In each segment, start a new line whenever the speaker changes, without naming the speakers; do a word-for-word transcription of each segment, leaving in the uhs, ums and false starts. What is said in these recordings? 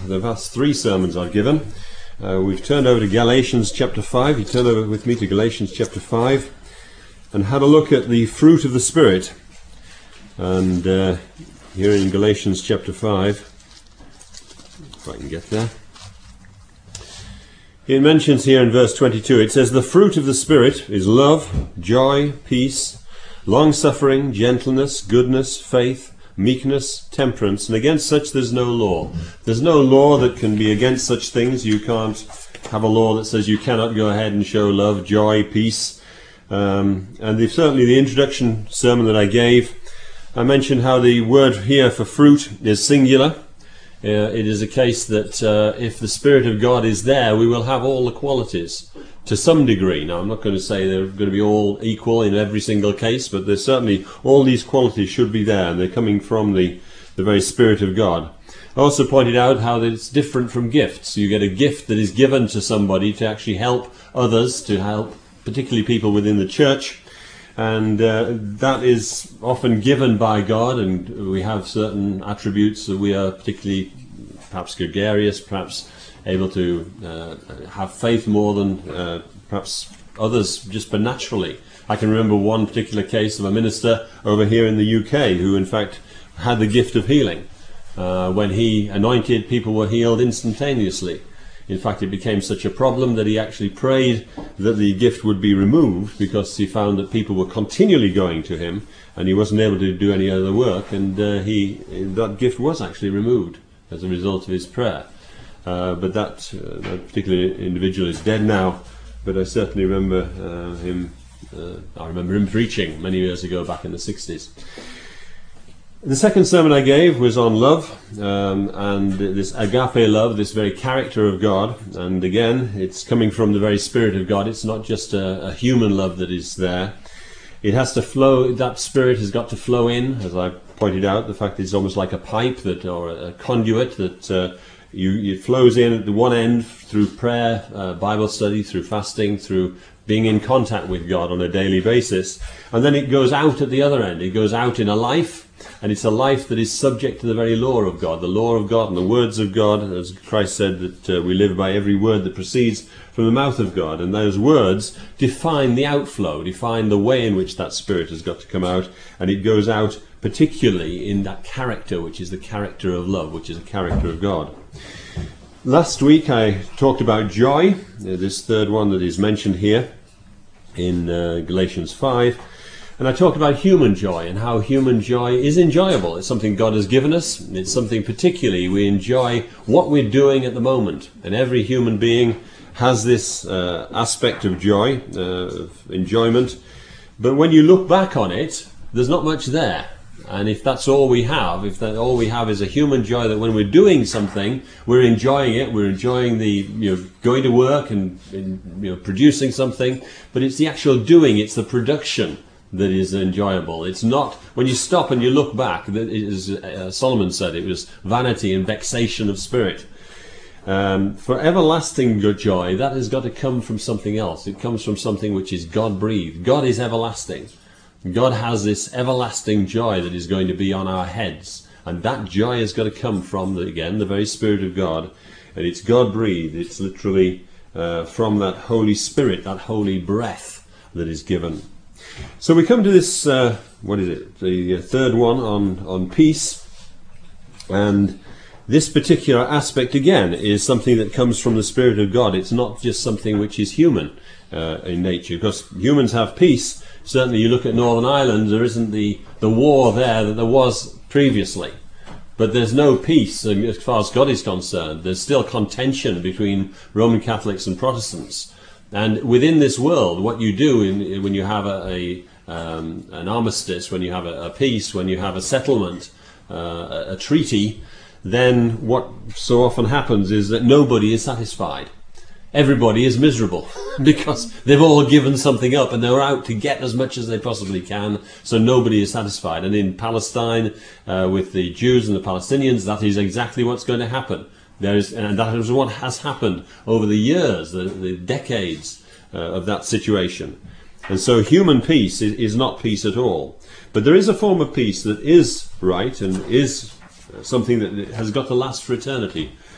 the past three sermons I've given. Uh, we've turned over to Galatians chapter five. You turn over with me to Galatians chapter five and had a look at the fruit of the Spirit. And uh, here in Galatians chapter five, if I can get there, it mentions here in verse twenty-two, it says, "The fruit of the Spirit is love, joy, peace, long-suffering, gentleness, goodness, faith, meekness, temperance, and against such there's no law." There's no law that can be against such things. You can't have a law that says you cannot go ahead and show love, joy, peace. Um, and the, certainly the introduction sermon that I gave, I mentioned how the word here for fruit is singular. Uh, it is a case that uh, if the Spirit of God is there, we will have all the qualities to some degree. Now, I'm not going to say they're going to be all equal in every single case, but there's certainly all these qualities should be there, and they're coming from the, the very Spirit of God. I also pointed out how that it's different from gifts. You get a gift that is given to somebody to actually help others, to help particularly people within the church, and uh, that is often given by God, and we have certain attributes that we are particularly perhaps gregarious, perhaps able to uh, have faith more than uh, perhaps others just by naturally. I can remember one particular case of a minister over here in the U K who in fact had the gift of healing. Uh, when he anointed, people were healed instantaneously. In fact, it became such a problem that he actually prayed that the gift would be removed, because he found that people were continually going to him and he wasn't able to do any other work, and uh, he that gift was actually removed as a result of his prayer. Uh, but that, uh, that particular individual is dead now, but I certainly remember uh, him uh, I remember him preaching many years ago back in the sixties. The second sermon I gave was on love, um, and this agape love, this very character of God. And again, it's coming from the very Spirit of God. It's not just a, a human love that is there. It has to flow, that Spirit has got to flow in, as I pointed out. The fact that it's almost like a pipe that, or a conduit that uh, you, it flows in at the one end through prayer, uh, Bible study, through fasting, through being in contact with God on a daily basis. And then it goes out at the other end. It goes out in a life. And it's a life that is subject to the very law of God, the law of God and the words of God, as Christ said that uh, we live by every word that proceeds from the mouth of God. And those words define the outflow, define the way in which that Spirit has got to come out. And it goes out particularly in that character, which is the character of love, which is a character of God. Last week I talked about joy, uh, this third one that is mentioned here in uh, Galatians five. And I talked about human joy and how human joy is enjoyable. It's something God has given us. It's something particularly we enjoy what we're doing at the moment. And every human being has this uh, aspect of joy, uh, of enjoyment. But when you look back on it, there's not much there. And if that's all we have, if that all we have is a human joy, that when we're doing something, we're enjoying it, we're enjoying the, you know, going to work and, and you know, producing something, but it's the actual doing, it's the production that is enjoyable. It's not, when you stop and you look back, that is, uh, Solomon said, it was vanity and vexation of spirit. Um, for everlasting joy, that has got to come from something else. It comes from something which is God-breathed. God is everlasting. God has this everlasting joy that is going to be on our heads. And that joy has got to come from, the, again, the very Spirit of God. And it's God-breathed. It's literally uh, from that Holy Spirit, that holy breath that is given. So we come to this, uh, what is it, the third one on, on peace. And this particular aspect, again, is something that comes from the Spirit of God. It's not just something which is human uh, in nature, because humans have peace. Certainly you look at Northern Ireland, there isn't the, the war there that there was previously. But there's no peace as far as God is concerned. There's still contention between Roman Catholics and Protestants. And within this world, what you do in, when you have a, a um, an armistice, when you have a, a peace, when you have a settlement, uh, a, a treaty, then what so often happens is that nobody is satisfied. Everybody is miserable because they've all given something up and they're out to get as much as they possibly can, so nobody is satisfied. And in Palestine, uh, with the Jews and the Palestinians, that is exactly what's going to happen. There is, and that is what has happened over the years, the, the decades uh, of that situation. And so human peace is, is not peace at all. But there is a form of peace that is right and is something that has got to last for eternity.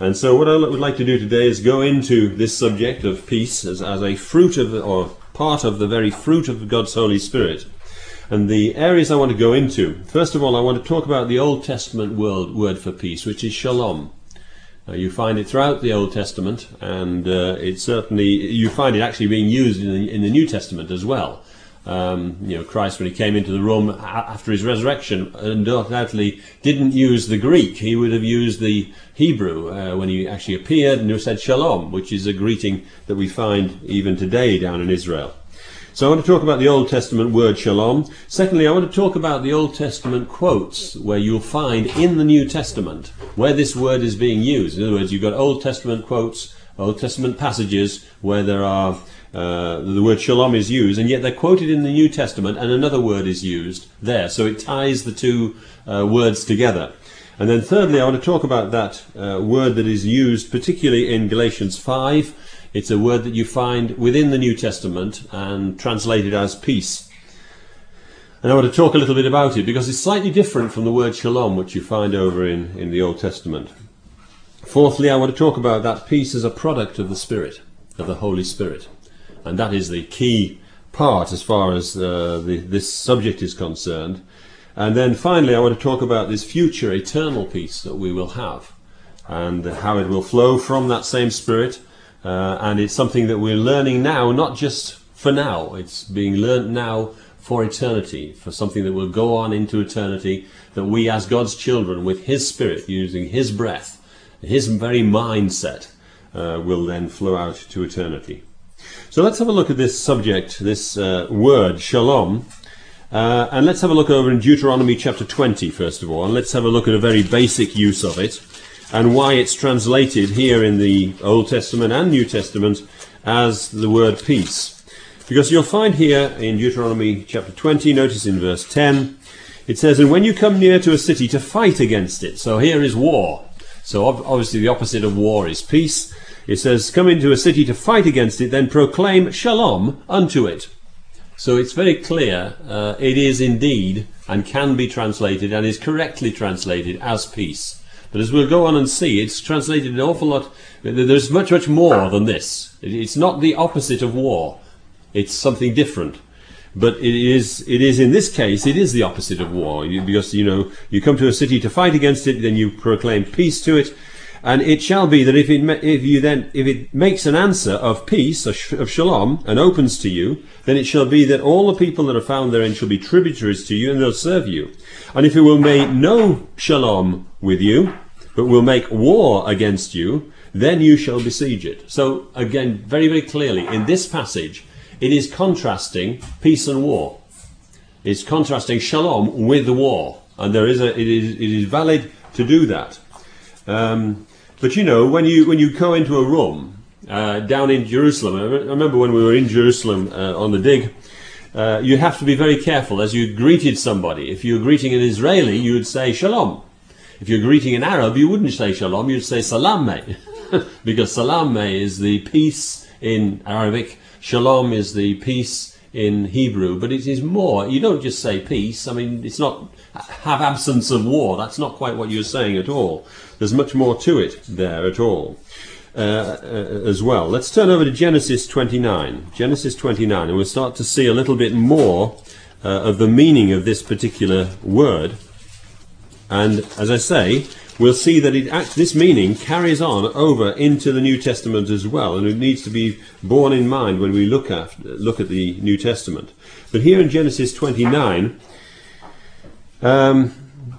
And so what I would like to do today is go into this subject of peace as, as a fruit of, or part of the very fruit of God's Holy Spirit. And the areas I want to go into, first of all, I want to talk about the Old Testament word, word for peace, which is shalom. Uh, you find it throughout the Old Testament, and uh, it certainly, you find it actually being used in the, in the New Testament as well. Um, you know, Christ, when he came into the room after his resurrection, undoubtedly didn't use the Greek. He would have used the Hebrew uh, when he actually appeared, and he said shalom, which is a greeting that we find even today down in Israel. So I want to talk about the Old Testament word shalom. Secondly, I want to talk about the Old Testament quotes where you'll find in the New Testament where this word is being used. In other words, you've got Old Testament quotes, Old Testament passages where there are uh, the word shalom is used, and yet they're quoted in the New Testament and another word is used there. So it ties the two uh, words together. And then thirdly, I want to talk about that uh, word that is used particularly in Galatians five. It's a word that you find within the New Testament and translated as peace. And I want to talk a little bit about it because it's slightly different from the word shalom, which you find over in, in the Old Testament. Fourthly, I want to talk about that peace as a product of the Spirit, of the Holy Spirit. And that is the key part as far as uh, the, this subject is concerned. And then finally, I want to talk about this future eternal peace that we will have and how it will flow from that same Spirit. Uh, and it's something that we're learning now, not just for now. It's being learnt now for eternity, for something that will go on into eternity, that we as God's children, with His Spirit, using His breath, His very mindset, uh, will then flow out to eternity. So let's have a look at this subject, this uh, word, shalom. Uh, and let's have a look over in Deuteronomy chapter twenty, first of all. And let's have a look at a very basic use of it, and why it's translated here in the Old Testament and New Testament as the word peace. Because you'll find here in Deuteronomy chapter twenty, notice in verse ten, it says, "And when you come near to a city to fight against it," so here is war. So obviously the opposite of war is peace. It says, "Come into a city to fight against it, then proclaim shalom unto it." So it's very clear, uh, it is indeed, and can be translated, and is correctly translated as peace. But as we'll go on and see, it's translated an awful lot. There's much, much more than this. It's not the opposite of war. It's something different. But it is, it is in this case, it is the opposite of war. You, because, you know, you come to a city to fight against it, then you proclaim peace to it. And it shall be that if it, if you then, if it makes an answer of peace, of shalom, and opens to you, then it shall be that all the people that are found therein shall be tributaries to you, and they'll serve you. And if it will make no shalom with you, but will make war against you, then you shall besiege it. So again, very, very clearly, in this passage, it is contrasting peace and war. It's contrasting shalom with war, and there is a, it is, it is valid to do that. Um, but you know, when you when you go into a room uh, down in Jerusalem, I remember when we were in Jerusalem uh, on the dig, uh, you have to be very careful as you greeted somebody. If you were greeting an Israeli, you would say shalom. If you're greeting an Arab, you wouldn't say shalom, you'd say salam meh. Because salam meh is the peace in Arabic, shalom is the peace in Hebrew, but it is more. You don't just say peace. I mean, it's not have absence of war. That's not quite what you're saying at all. There's much more to it there at all uh, uh, as well. Let's turn over to Genesis twenty-nine. Genesis twenty-nine, and we'll start to see a little bit more uh, of the meaning of this particular word. And as I say, we'll see that it act, this meaning carries on over into the New Testament as well, and it needs to be borne in mind when we look at look at the New Testament. But here in Genesis twenty-nine, um,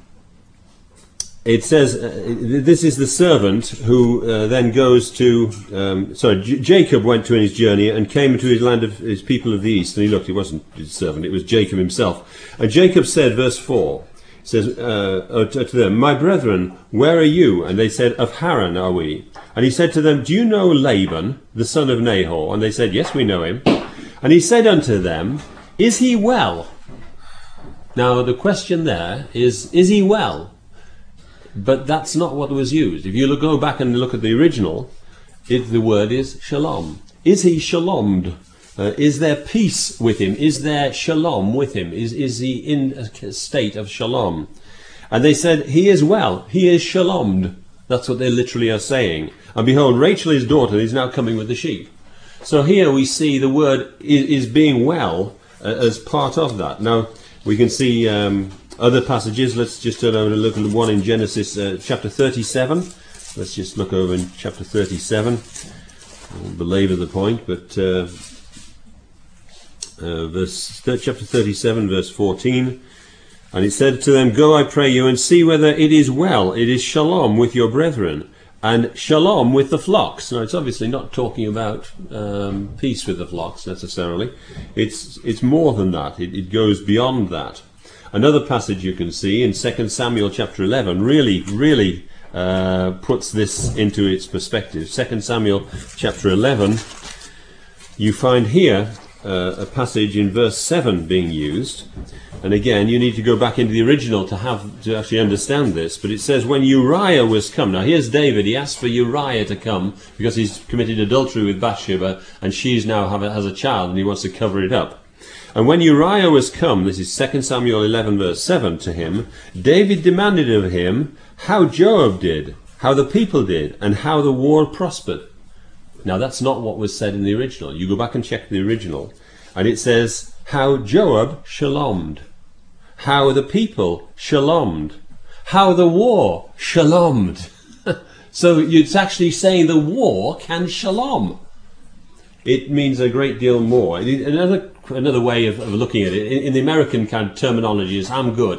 it says uh, this is the servant who uh, then goes to. Um, sorry, J- Jacob went to his journey and came to his land of his people of the east, and he looked. It wasn't his servant; it was Jacob himself. And Jacob said, verse four. Says uh, to them, "My brethren, where are you?" And they said, "Of Haran are we." And he said to them, "Do you know Laban, the son of Nahor?" And they said, "Yes, we know him." And he said unto them, "Is he well?" Now the question there is, is he well? But that's not what was used. If you look, go back and look at the original, it, the word is shalom. Is he shalomed? Uh, is there peace with him? Is there shalom with him? Is, is he in a state of shalom? And they said, he is well. He is shalomed. That's what they literally are saying. And behold, Rachel his daughter is now coming with the sheep. So here we see the word is, is being well uh, as part of that. Now, we can see um, other passages. Let's just turn over and look at one in Genesis uh, chapter thirty-seven. Let's just look over in chapter thirty-seven. I'll belabor the point, but uh, uh, verse chapter thirty-seven, verse fourteen. And it said to them, Go, I pray you, and see whether it is well, it is shalom with your brethren, and shalom with the flocks. Now, it's obviously not talking about um, peace with the flocks, necessarily. It's it's more than that. It, it goes beyond that. Another passage you can see in Second Samuel chapter eleven really, really uh, puts this into its perspective. Second Samuel chapter eleven, you find here uh, a passage in verse seven being used. And again, you need to go back into the original to have to actually understand this. But it says, when Uriah was come. Now here's David. He asked for Uriah to come because he's committed adultery with Bathsheba, and she's now have a, has a child, and he wants to cover it up. And when Uriah was come, this is Second Samuel eleven, verse seven, to him, David demanded of him how Joab did, how the people did, and how the war prospered. Now that's not what was said in the original. You go back and check the original, and it says how Joab shalomed. How the people shalomed, how the war shalomed. So it's actually saying the war can shalom. It means a great deal more. Another another way of, of looking at it, in, in the American kind of terminology, is I'm good.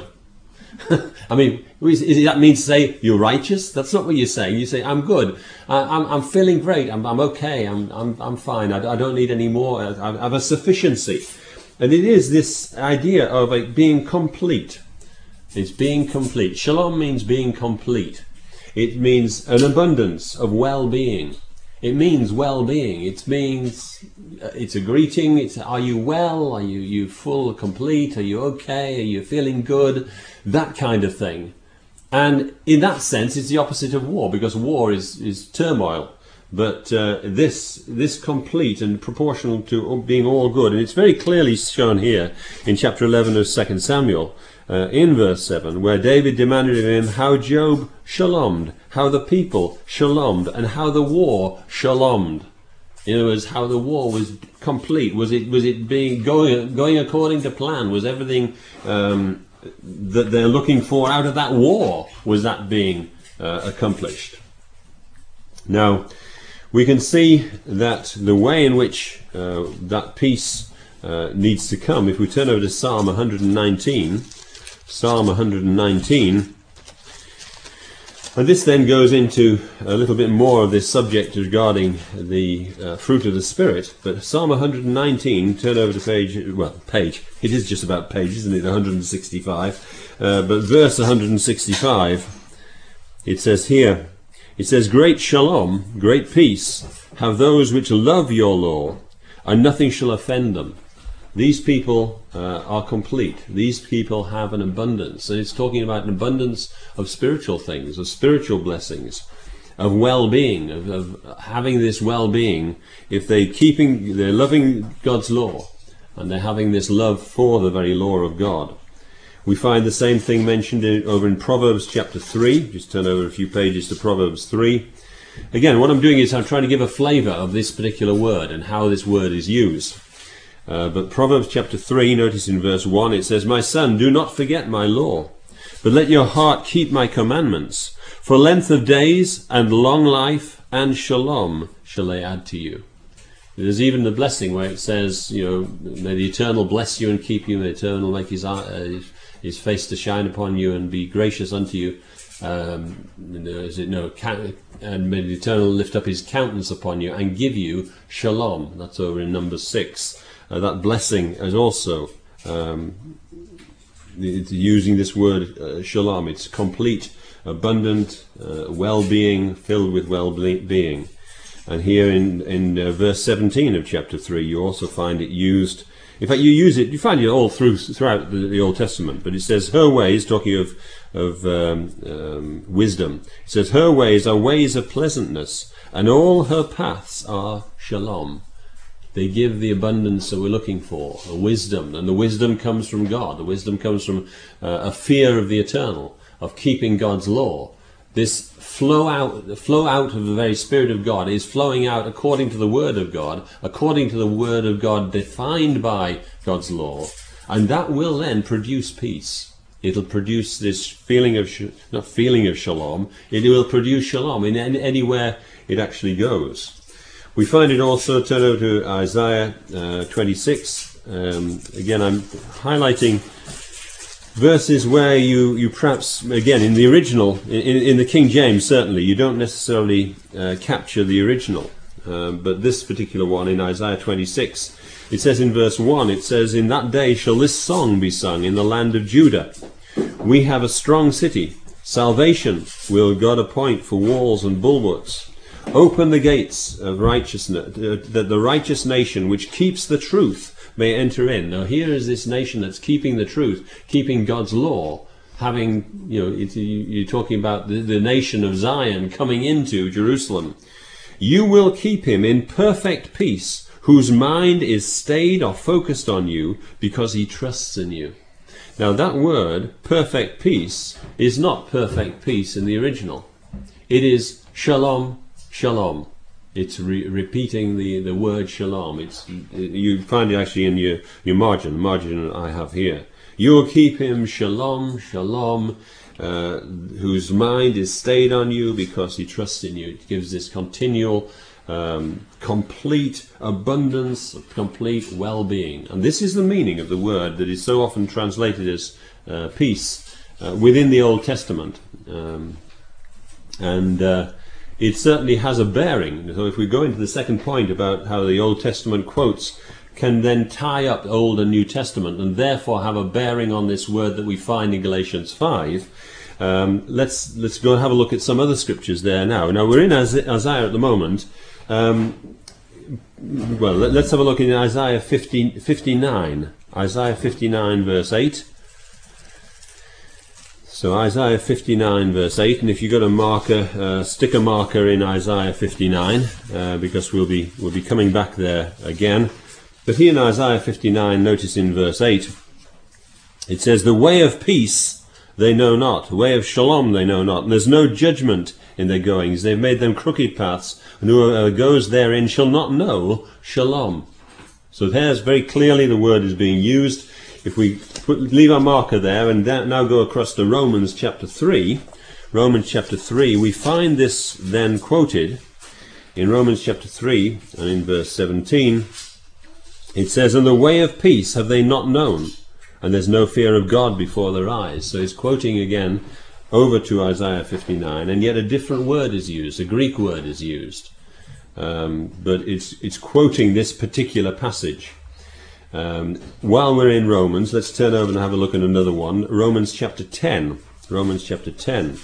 I mean, is, is that mean to say you're righteous? That's not what you're saying. You say I'm good. I, I'm I'm feeling great. I'm I'm okay. I'm I'm I'm fine. I, I don't need any more. I, I have a sufficiency. And it is this idea of like being complete. It's being complete. Shalom means being complete. It means an abundance of well-being. It means well-being. It means it's a greeting. It's are you well? Are you you full, complete? Are you okay? Are you feeling good? That kind of thing. And in that sense, it's the opposite of war, because war is is turmoil. But uh, this this complete and proportional to being all good, and it's very clearly shown here in chapter eleven of Second Samuel, uh, in verse seven, where David demanded of him how Joab shalomed, how the people shalomed, and how the war shalomed. In other words, how the war was complete. Was it was it being going going according to plan? Was everything um, that they're looking for out of that war, was that being uh, accomplished? Now, we can see that the way in which uh, that peace uh, needs to come, if we turn over to Psalm one nineteen, Psalm one nineteen, and this then goes into a little bit more of this subject regarding the uh, fruit of the Spirit. But Psalm one nineteen, turn over to page, well, page, it is just about page, isn't it, one sixty-five, uh, but verse one sixty-five, it says here, it says, Great shalom, great peace, have those which love your law, and nothing shall offend them. These people uh, are complete. These people have an abundance. And it's talking about an abundance of spiritual things, of spiritual blessings, of well-being, of, of having this well-being. If they're keeping, they're loving God's law, and they're having this love for the very law of God. We find the same thing mentioned in, over in Proverbs chapter three. Just turn over a few pages to Proverbs three. Again, what I'm doing is I'm trying to give a flavour of this particular word and how this word is used. Uh, but Proverbs chapter three, notice in verse one, it says, My son, do not forget my law, but let your heart keep my commandments. For length of days and long life and shalom shall they add to you. There's even the blessing where it says, you know, may the Eternal bless you and keep you, may the Eternal make his, uh, his face to shine upon you and be gracious unto you. Um, is it no? And may the Eternal lift up his countenance upon you and give you shalom. That's over in Numbers six. Uh, that blessing is also um, it's using this word uh, shalom. It's complete, abundant, uh, well-being, filled with well-being. And here in, in uh, verse seventeen of chapter three, you also find it used. In fact, you use it, you find it all through throughout the, the Old Testament, but it says her ways, talking of, of um, um, wisdom, it says her ways are ways of pleasantness, and all her paths are shalom. They give the abundance that we're looking for, a wisdom, and the wisdom comes from God. The wisdom comes from uh, a fear of the eternal, of keeping God's law. this flow out, the flow out of the very Spirit of God is flowing out according to the Word of God, according to the Word of God defined by God's law, and that will then produce peace. It'll produce this feeling of, not feeling of shalom, it will produce shalom in any, anywhere it actually goes. We find it also, turn over to Isaiah uh, twenty-six. Um, again, I'm highlighting verses where you, you perhaps, again, in the original, in, in the King James certainly, you don't necessarily uh, capture the original. Um, but this particular one in Isaiah twenty-six, it says in verse one, it says, "In that day shall this song be sung in the land of Judah. We have a strong city. Salvation will God appoint for walls and bulwarks. Open the gates of righteousness, that the righteous nation which keeps the truth may enter in." Now here is this nation that's keeping the truth, keeping God's law, having, you know, it, you're talking about the, the nation of Zion coming into Jerusalem. "You will keep him in perfect peace, whose mind is stayed or focused on you, because he trusts in you." Now that word, perfect peace, is not perfect peace in the original. It is shalom, shalom. It's re repeating the, the word shalom. It's, you find it actually in your, your margin, the margin I have here. "You will keep him shalom, shalom, uh, whose mind is stayed on you because he trusts in you." It gives this continual, um, complete abundance, complete well-being. And this is the meaning of the word that is so often translated as uh, peace uh, within the Old Testament. Um, and uh, it certainly has a bearing. So if we go into the second point about how the Old Testament quotes can then tie up Old and New Testament and therefore have a bearing on this word that we find in Galatians five, um, let's let's go and have a look at some other scriptures there now. Now we're in Isaiah at the moment. Um, well, let's have a look in Isaiah fifty, fifty-nine. Isaiah fifty-nine verse eight. So Isaiah fifty-nine verse eight, and if you've got a marker, uh, stick a marker in Isaiah fifty-nine, uh, because we'll be we'll be coming back there again. But here in Isaiah fifty-nine, notice in verse eight, it says, "The way of peace they know not, the way of shalom they know not, and there's no judgment in their goings. They've made them crooked paths, and whoever goes therein shall not know shalom." So there's very clearly the word is being used. If we put, leave our marker there and now go across to Romans chapter three, Romans chapter three, we find this then quoted in Romans chapter three and in verse seventeen. It says, "And the way of peace have they not known, and there's no fear of God before their eyes." So it's quoting again over to Isaiah fifty-nine, and yet a different word is used, a Greek word is used. Um, but it's, it's quoting this particular passage. Um, while we're in Romans, let's turn over and have a look at another one. Romans chapter ten. Romans chapter ten.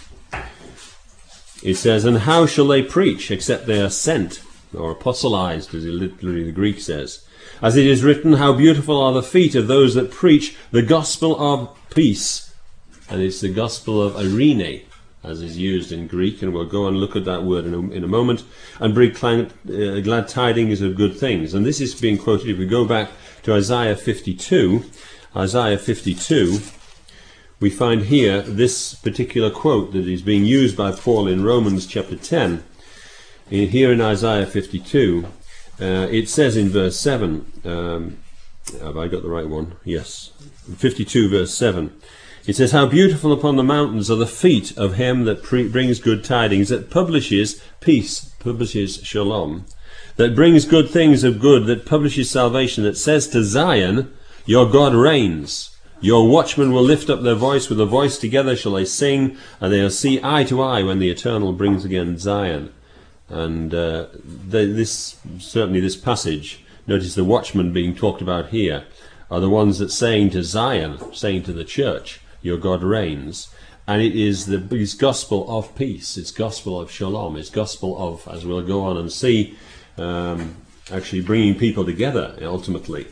It says, "And how shall they preach except they are sent?" Or apostolized, as it literally the Greek says. "As it is written, how beautiful are the feet of those that preach the gospel of peace." And it's the gospel of eirene, as is used in Greek, and we'll go and look at that word in a, in a moment. "And bring glad, uh, glad tidings of good things." And this is being quoted, if we go back to Isaiah fifty-two, Isaiah fifty-two, we find here this particular quote that is being used by Paul in Romans chapter ten. In, here in Isaiah fifty-two, uh, it says in verse seven, um, have I got the right one? Yes. fifty-two verse seven. It says, "How beautiful upon the mountains are the feet of him that pre brings good tidings, that publishes peace," publishes shalom, "that brings good things of good, that publishes salvation, that says to Zion, your God reigns. Your watchmen will lift up their voice, with a voice together shall they sing, and they'll see eye to eye when the Eternal brings again Zion." And uh, the, this certainly this passage, notice the watchmen being talked about here, are the ones that saying to Zion, saying to the church, your God reigns. And it is the it's gospel of peace, it's gospel of shalom, it's gospel of, as we'll go on and see, um, actually bringing people together ultimately.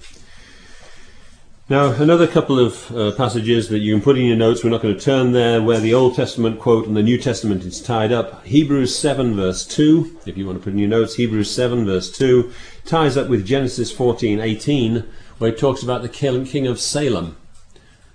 Now, another couple of uh, passages that you can put in your notes, we're not going to turn there, where the Old Testament quote and the New Testament is tied up. Hebrews seven verse two, if you want to put in your notes, Hebrews seven verse two, ties up with Genesis fourteen eighteen, where it talks about the king of Salem.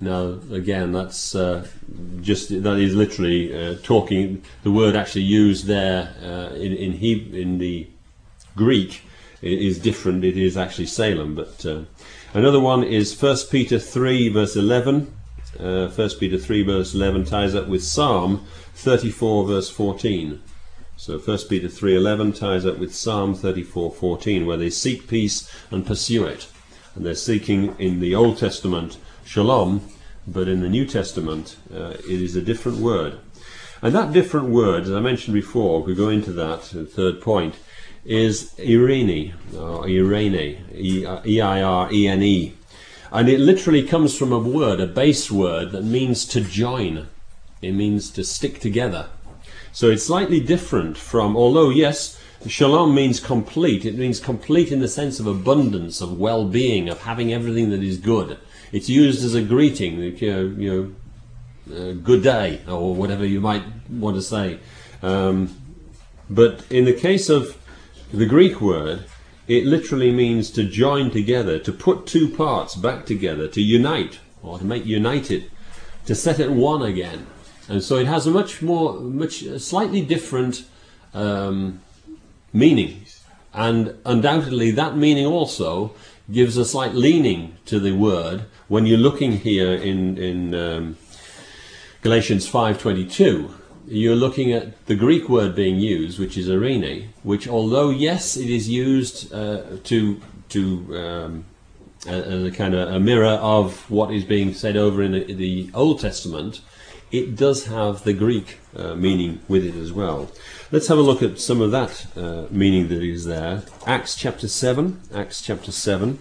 Now, again, that's uh, just that is literally uh, talking. The word actually used there uh, in in, he, in the Greek is different. It is actually Salem. But uh, another one is First Peter three verse eleven. Uh, First Peter three verse eleven ties up with Psalm thirty-four verse fourteen. So First Peter three eleven ties up with Psalm thirty-four fourteen, where they seek peace and pursue it. And they're seeking in the Old Testament shalom, but in the New Testament uh, it is a different word. And that different word, as I mentioned before, we go into that, the third point, is Irene, or Irene, E I R E N E. And it literally comes from a word, a base word, that means to join. It means to stick together. So it's slightly different from, although yes, shalom means complete. It means complete in the sense of abundance, of well-being, of having everything that is good. It's used as a greeting, you know, you know uh, good day, or whatever you might want to say. Um, but in the case of the Greek word, it literally means to join together, to put two parts back together, to unite, or to make united, to set it one again. And so it has a much more, much slightly different um, meaning. And undoubtedly that meaning also gives a slight leaning to the word when you're looking here in, in um, Galatians five twenty-two. You're looking at the Greek word being used, which is irene, which, although yes, it is used uh, to to um, as a kind of a mirror of what is being said over in the, the Old Testament, it does have the Greek uh, meaning with it as well. Let's have a look at some of that uh, meaning that is there. Acts chapter seven. Acts chapter seven.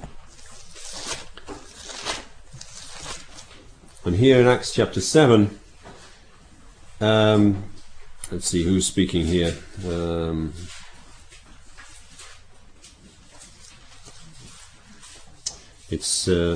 And here in Acts chapter seven, um, let's see who's speaking here. Um, it's uh,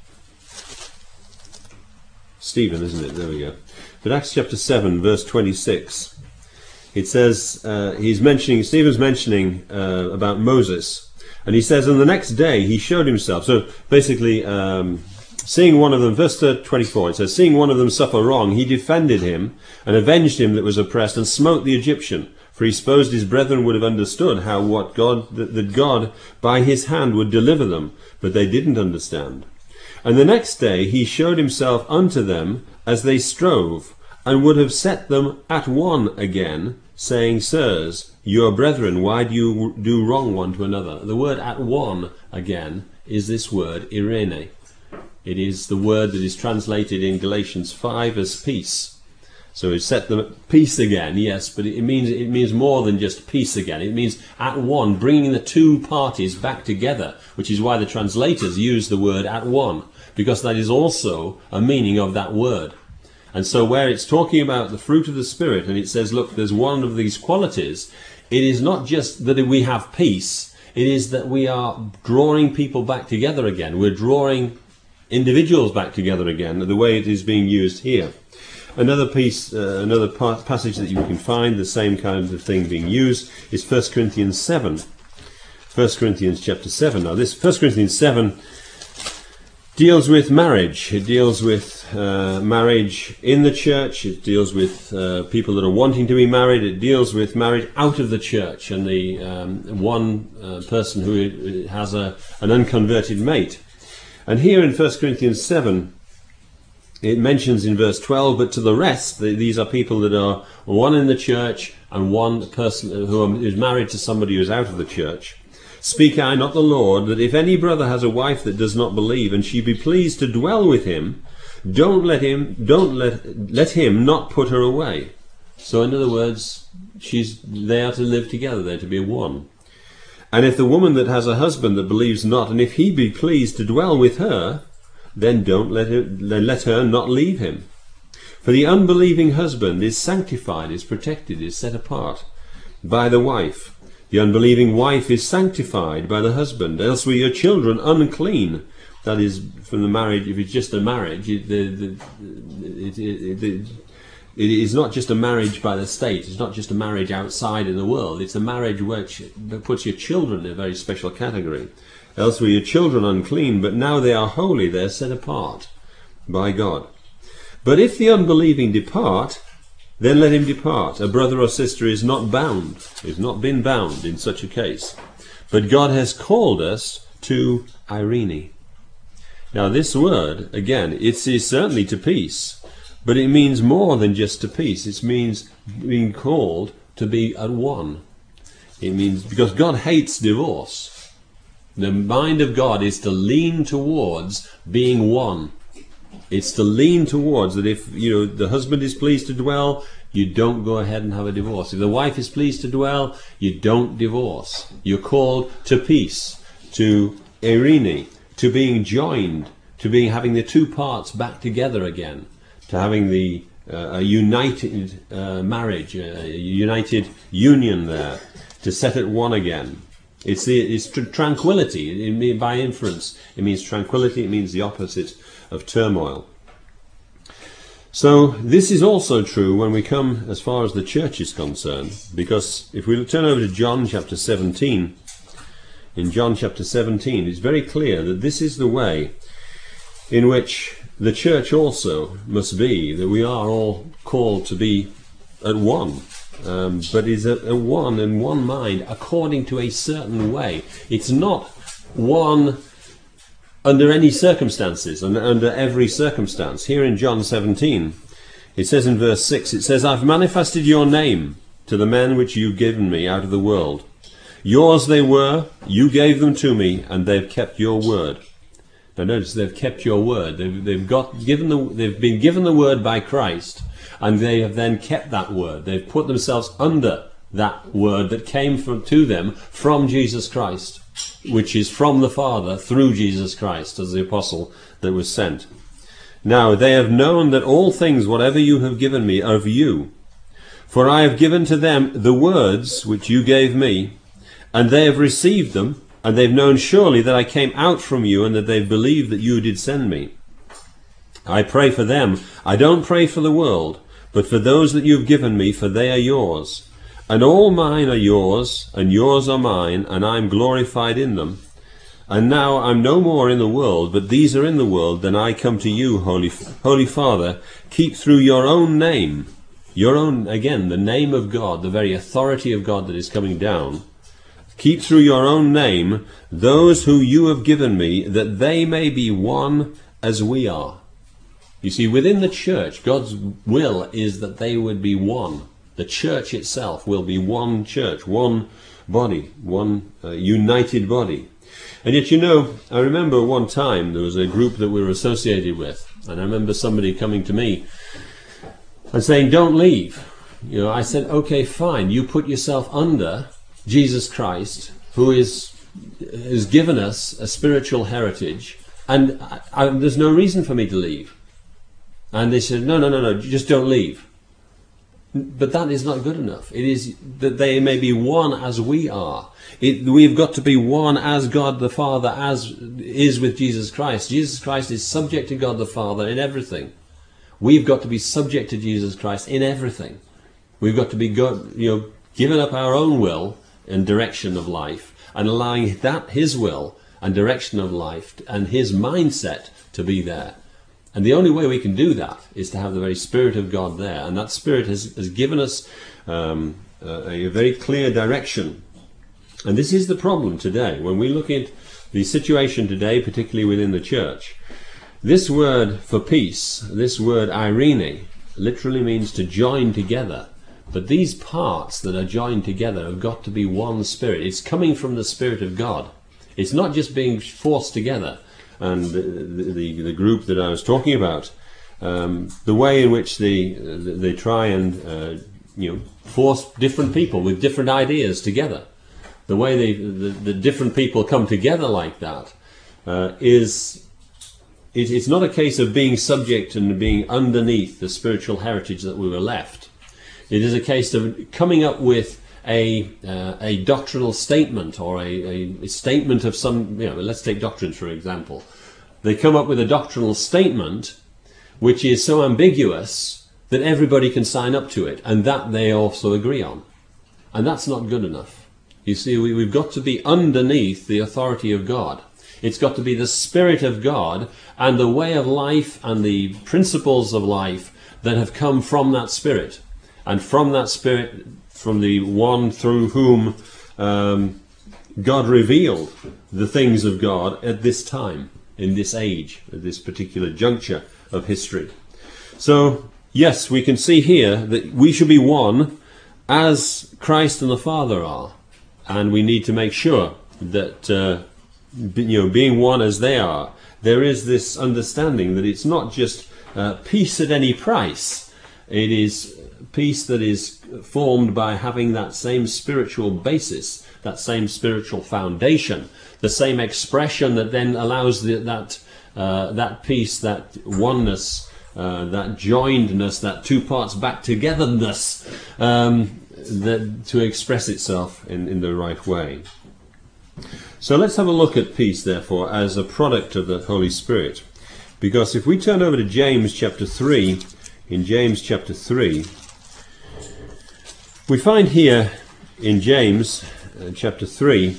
Stephen, isn't it? There we go. But Acts chapter seven, verse twenty-six, it says, uh, he's mentioning, Stephen's mentioning uh, about Moses, and he says, and the next day he showed himself. So basically, um, seeing one of them, verse twenty-four, it says, seeing one of them suffer wrong, he defended him and avenged him that was oppressed, and smote the Egyptian. For he supposed his brethren would have understood how what God that, that God by his hand would deliver them, but they didn't understand. And the next day he showed himself unto them as they strove, and would have set them at one again, saying, Sirs, your brethren, why do you do wrong one to another? The word at one again is this word irene. It is the word that is translated in Galatians five as peace. So it set them at peace again, yes, but it means it means more than just peace again. It means at one, bringing the two parties back together, which is why the translators use the word at one, because that is also a meaning of that word. And so where it's talking about the fruit of the Spirit, and it says, look, there's one of these qualities, it is not just that we have peace, it is that we are drawing people back together again. We're drawing individuals back together again, the way it is being used here. Another piece, uh, another part, passage that you can find the same kind of thing being used is First Corinthians seven. First Corinthians chapter seven. Now this First Corinthians seven deals with marriage. It deals with uh, marriage in the church. It deals with uh, people that are wanting to be married. It deals with marriage out of the church and the um, one uh, person who has a, an unconverted mate. And here in First Corinthians seven, it mentions in verse twelve, but to the rest, the, these are people that are one in the church and one person who is married to somebody who is out of the church. Speak I, not the Lord, that if any brother has a wife that does not believe, and she be pleased to dwell with him, don't let him, don't let, let him not put her away. So in other words, she's, they are to live together, they're to be one. And if the woman that has a husband that believes not, and if he be pleased to dwell with her, then don't let her, let her not leave him. For the unbelieving husband is sanctified, is protected, is set apart by the wife. The unbelieving wife is sanctified by the husband. Else were your children unclean. That is, from the marriage, if it's just a marriage, it, the, the, it, it, it, it is not just a marriage by the state. It's not just a marriage outside in the world. It's a marriage which puts your children in a very special category. Else were your children unclean, but now they are holy, they are set apart by God. But if the unbelieving depart, then let him depart. A brother or sister is not bound, is not been bound in such a case. But God has called us to eirene. Now this word, again, it is certainly to peace, but it means more than just to peace. It means being called to be at one. It means, because God hates divorce. The mind of God is to lean towards being one. It's to lean towards that if, you know, the husband is pleased to dwell, you don't go ahead and have a divorce. If the wife is pleased to dwell, you don't divorce. You're called to peace, to eirene, to being joined, to being having the two parts back together again, to having the uh, a united uh, marriage, a united union there, to set at one again. It's the it's tr tranquility. It mean, by inference, it means tranquility. It means the opposite of turmoil. So this is also true when we come as far as the church is concerned, because if we turn over to John chapter seventeen, in John chapter seventeen, it's very clear that this is the way in which the church also must be, that we are all called to be at one, um, but is at, at one in one mind according to a certain way. It's not one under any circumstances, and under every circumstance. Here in John seventeen, it says in verse six, it says, I've manifested your name to the men which you've given me out of the world. Yours they were, you gave them to me, and they've kept your word. Now notice, they've kept your word. They've, they've, got, given the, they've been given the word by Christ, and they have then kept that word. They've put themselves under that word that came from, to them from Jesus Christ, which is from the Father through Jesus Christ, as the apostle that was sent. Now they have known that all things, whatever you have given me, are of you. For I have given to them the words which you gave me, and they have received them, and they've known surely that I came out from you, and that they've believed that you did send me. I pray for them. I don't pray for the world, but for those that you've given me, for they are yours. And all mine are yours, and yours are mine, and I am glorified in them. And now I'm no more in the world, but these are in the world, then I come to you, Holy, Holy Father. Keep through your own name, your own, again, the name of God, the very authority of God that is coming down. Keep through your own name those who you have given me, that they may be one as we are. You see, within the church, God's will is that they would be one. The church itself will be one church, one body, one uh, united body. And yet, you know, I remember one time there was a group that we were associated with, and I remember somebody coming to me and saying, don't leave. You know, I said, okay, fine, you put yourself under Jesus Christ, who is has given us a spiritual heritage, and I, I, there's no reason for me to leave. And they said, no, no, no, no, just don't leave. But that is not good enough. It is that they may be one as we are. It, we've got to be one as God the Father as is with Jesus Christ. Jesus Christ is subject to God the Father in everything. We've got to be subject to Jesus Christ in everything. We've got to be, go, you know, giving up our own will and direction of life, and allowing that His will and direction of life and His mindset to be there. And the only way we can do that is to have the very Spirit of God there. And that Spirit has, has given us um, a, a very clear direction. And this is the problem today. When we look at the situation today, particularly within the church, this word for peace, this word eirene, literally means to join together. But these parts that are joined together have got to be one Spirit. It's coming from the Spirit of God. It's not just being forced together. And the, the, the group that I was talking about, um, the way in which they, they try and uh, you know, force different people with different ideas together, the way they, the, the different people come together like that, uh, is it, it's not a case of being subject and being underneath the spiritual heritage that we were left. It is a case of coming up with a uh, a doctrinal statement, or a, a, a statement of some, you know, let's take doctrines for example. They come up with a doctrinal statement which is so ambiguous that everybody can sign up to it, and that they also agree on. And that's not good enough. You see, we, we've got to be underneath the authority of God. It's got to be the Spirit of God and the way of life and the principles of life that have come from that Spirit. And from that Spirit, from the one through whom um, God revealed the things of God at this time, in this age, at this particular juncture of history. So, yes, we can see here that we should be one as Christ and the Father are. And we need to make sure that, uh, you know, being one as they are, there is this understanding that it's not just uh, peace at any price. It is peace that is formed by having that same spiritual basis, that same spiritual foundation, the same expression that then allows the, that uh, that peace, that oneness, uh, that joinedness, that two parts back togetherness, um, that to express itself in, in the right way. So let's have a look at peace, therefore, as a product of the Holy Spirit. Because if we turn over to James chapter three, in James chapter three, we find here in James uh, chapter three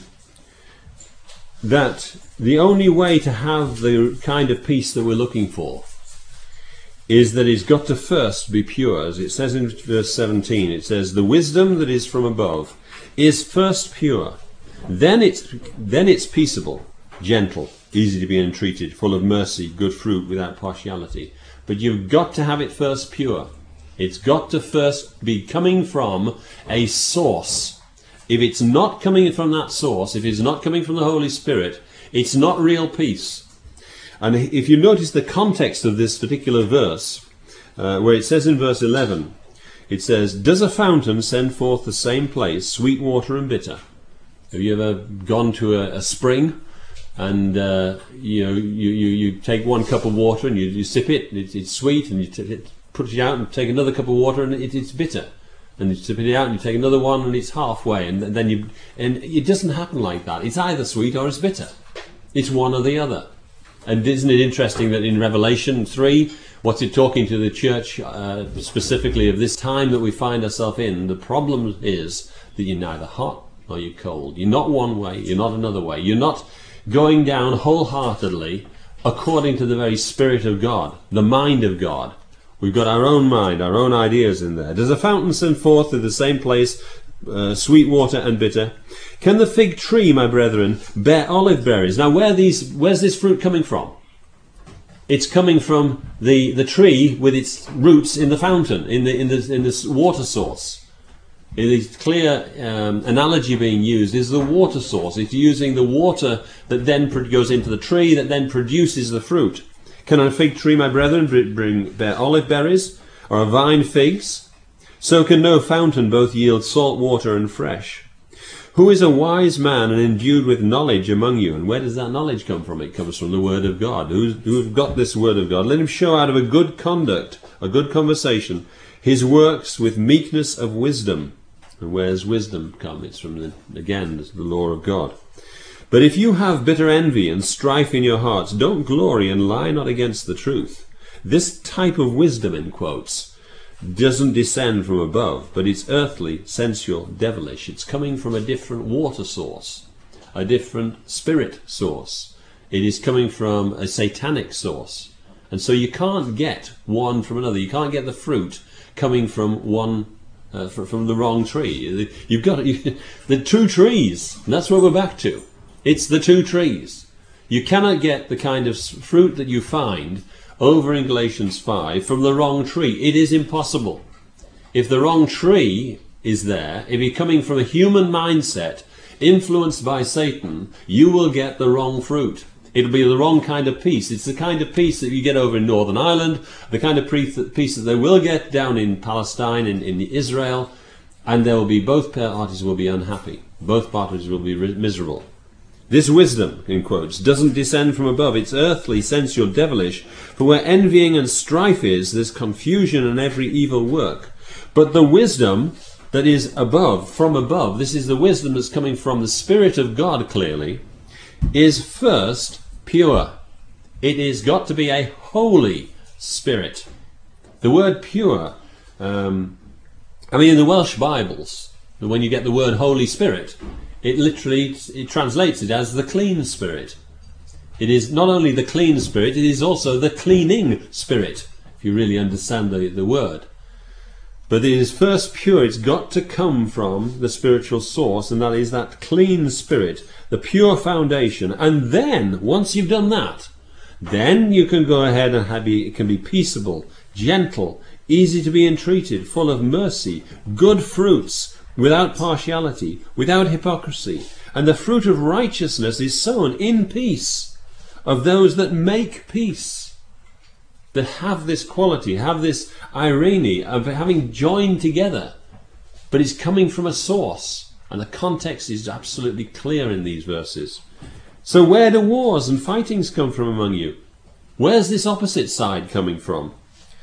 that the only way to have the kind of peace that we're looking for is that it's got to first be pure. As it says in verse seventeen, it says, the wisdom that is from above is first pure. Then it's, then it's peaceable, gentle, easy to be entreated, full of mercy, good fruit, without partiality. But you've got to have it first pure. It's got to first be coming from a source. If it's not coming from that source, if it's not coming from the Holy Spirit, it's not real peace. And if you notice the context of this particular verse, uh, where it says in verse eleven, it says, does a fountain send forth the same place, sweet water and bitter? Have you ever gone to a, a spring and uh, you know you, you, you take one cup of water and you, you sip it, it's, it's sweet, and you t it, put it out and take another cup of water and it, it's bitter, and you sip it out and you take another one and it's halfway, and then you and it doesn't happen like that. It's either sweet or it's bitter. It's one or the other. And isn't it interesting that in Revelation three, what's it talking to the church uh, specifically of this time that we find ourselves in? The problem is that you're neither hot nor you're cold. You're not one way, you're not another way. You're not going down wholeheartedly according to the very Spirit of God, the mind of God. We've got our own mind, our own ideas in there. Does a fountain send forth to the same place uh, sweet water and bitter? Can the fig tree, my brethren, bear olive berries? Now, where these, where's this fruit coming from? It's coming from the, the tree with its roots in the fountain, in the in the in this water source. It is clear um, analogy being used is the water source. It's using the water that then goes into the tree that then produces the fruit. Can a fig tree, my brethren, bring bear olive berries, or a vine figs? So can no fountain both yield salt water and fresh. Who is a wise man and endued with knowledge among you? And where does that knowledge come from? It comes from the Word of God. Who's, who have got this Word of God? Let him show out of a good conduct, a good conversation, his works with meekness of wisdom. And where's wisdom come? It's from, the, again, the law of God. But if you have bitter envy and strife in your hearts, don't glory and lie not against the truth. This type of wisdom, in quotes, doesn't descend from above, but it's earthly, sensual, devilish. It's coming from a different water source, a different spirit source. It is coming from a satanic source. And so you can't get one from another. You can't get the fruit coming from one Uh, from the wrong tree. You've got you, the two trees. That's where we're back to. It's the two trees. You cannot get the kind of fruit that you find over in Galatians five from the wrong tree. It is impossible. If the wrong tree is there, if you're coming from a human mindset influenced by Satan, you will get the wrong fruit. It'll be the wrong kind of peace. It's the kind of peace that you get over in Northern Ireland, the kind of peace that, peace that they will get down in Palestine, in, in Israel, and there will be, both parties will be unhappy. Both parties will be miserable. This wisdom, in quotes, doesn't descend from above. It's earthly, sensual, devilish. For where envying and strife is, there's confusion and every evil work. But the wisdom that is above, from above, this is the wisdom that's coming from the Spirit of God, clearly, is first pure. It is got to be a holy spirit. The word pure, um, I mean in the Welsh Bibles, when you get the word Holy Spirit, it literally it translates it as the clean spirit. It is not only the clean spirit, it is also the cleaning spirit, if you really understand the, the word. But it is first pure. It's got to come from the spiritual source, and that is that clean spirit, the pure foundation. And then, once you've done that, then you can go ahead and have be, it can be peaceable, gentle, easy to be entreated, full of mercy, good fruits, without partiality, without hypocrisy. And the fruit of righteousness is sown in peace of those that make peace, that have this quality, have this irene of having joined together. But it's coming from a source, and the context is absolutely clear in these verses. So where do wars and fightings come from among you? Where's this opposite side coming from?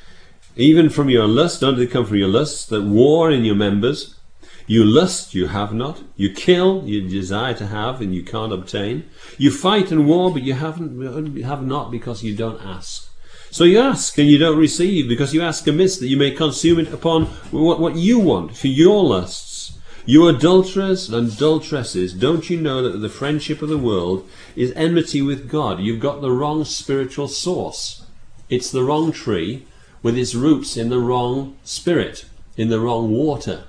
Even from your lust, don't they come from your lusts that war in your members? You lust, you have not. You kill, you desire to have, and you can't obtain. You fight and war, but you haven't, have not because you don't ask. So you ask and you don't receive, because you ask amiss, that you may consume it upon what, what you want for your lusts. You adulterers and adulteresses, don't you know that the friendship of the world is enmity with God? You've got the wrong spiritual source. It's the wrong tree with its roots in the wrong spirit, in the wrong water.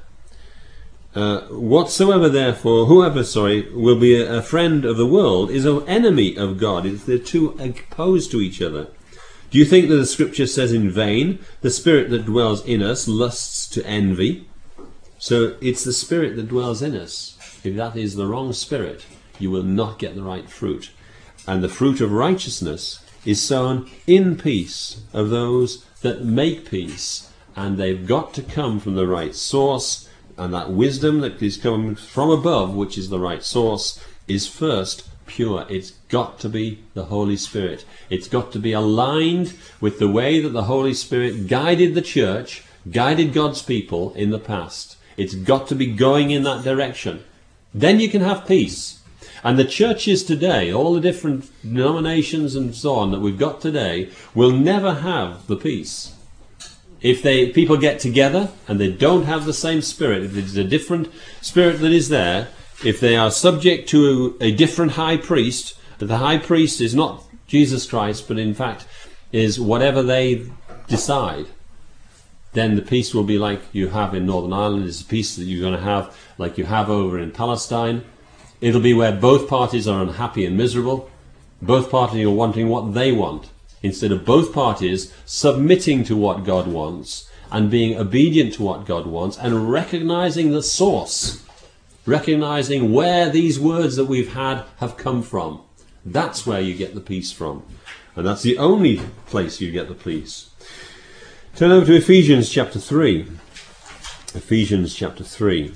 Uh, whatsoever therefore, whoever, sorry, will be a, a friend of the world is an enemy of God. It's, they're two opposed to each other. Do you think that the scripture says in vain, the spirit that dwells in us lusts to envy? So it's the spirit that dwells in us. If that is the wrong spirit, you will not get the right fruit. And the fruit of righteousness is sown in peace of those that make peace. And they've got to come from the right source. And that wisdom that is coming from above, which is the right source, is first pure. It's got to be the Holy Spirit. It's got to be aligned with the way that the Holy Spirit guided the church, guided God's people in the past. It's got to be going in that direction. Then you can have peace. And the churches today, all the different denominations and so on that we've got today, will never have the peace. If they people get together and they don't have the same spirit, if it's a different spirit that is there, if they are subject to a, a different high priest, that the high priest is not Jesus Christ, but in fact is whatever they decide, then the peace will be like you have in Northern Ireland. It's a peace that you're going to have like you have over in Palestine. It'll be where both parties are unhappy and miserable. Both parties are wanting what they want, instead of both parties submitting to what God wants and being obedient to what God wants and recognizing the source, recognizing where these words that we've had have come from. That's where you get the peace from. And that's the only place you get the peace. Turn over to Ephesians chapter three. Ephesians chapter three.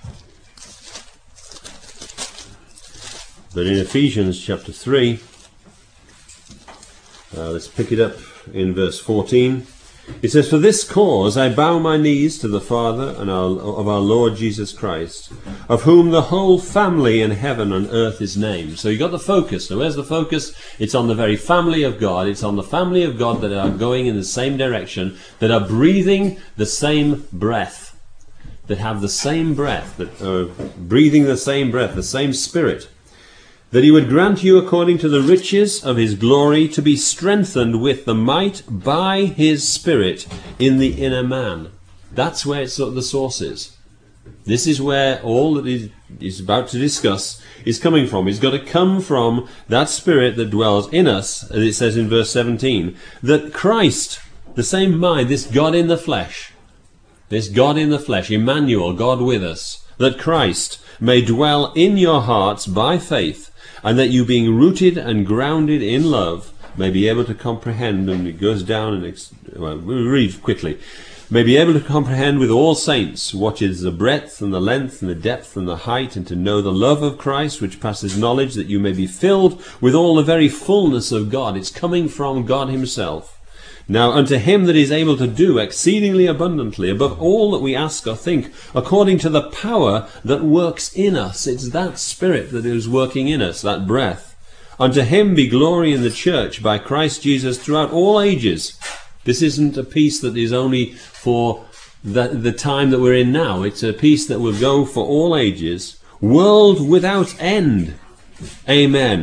But in Ephesians chapter three, uh, let's pick it up in verse fourteen. It says, "For this cause I bow my knees to the Father and our, of our Lord Jesus Christ, of whom the whole family in heaven and earth is named." So you got the focus. So where's the focus? It's on the very family of God. It's on the family of God that are going in the same direction, that are breathing the same breath, that have the same breath, that are breathing the same breath, the same spirit. "That he would grant you according to the riches of his glory to be strengthened with the might by his Spirit in the inner man." That's where it's, the source is. This is where all that he is about to discuss is coming from. It's got to come from that Spirit that dwells in us, as it says in verse seventeen, that Christ, the same mind, this God in the flesh, this God in the flesh, Emmanuel, God with us, that Christ may dwell in your hearts by faith, and that you, being rooted and grounded in love, may be able to comprehend, and it goes down and, ex- well, we'll read quickly, may be able to comprehend with all saints what is the breadth and the length and the depth and the height, and to know the love of Christ, which passes knowledge, that you may be filled with all the very fullness of God. It's coming from God himself. Now unto him that is able to do exceedingly abundantly above all that we ask or think, according to the power that works in us. It's that Spirit that is working in us, that breath. Unto him be glory in the church by Christ Jesus throughout all ages. This isn't a peace that is only for the, the time that we're in now. It's a peace that will go for all ages, world without end. Amen.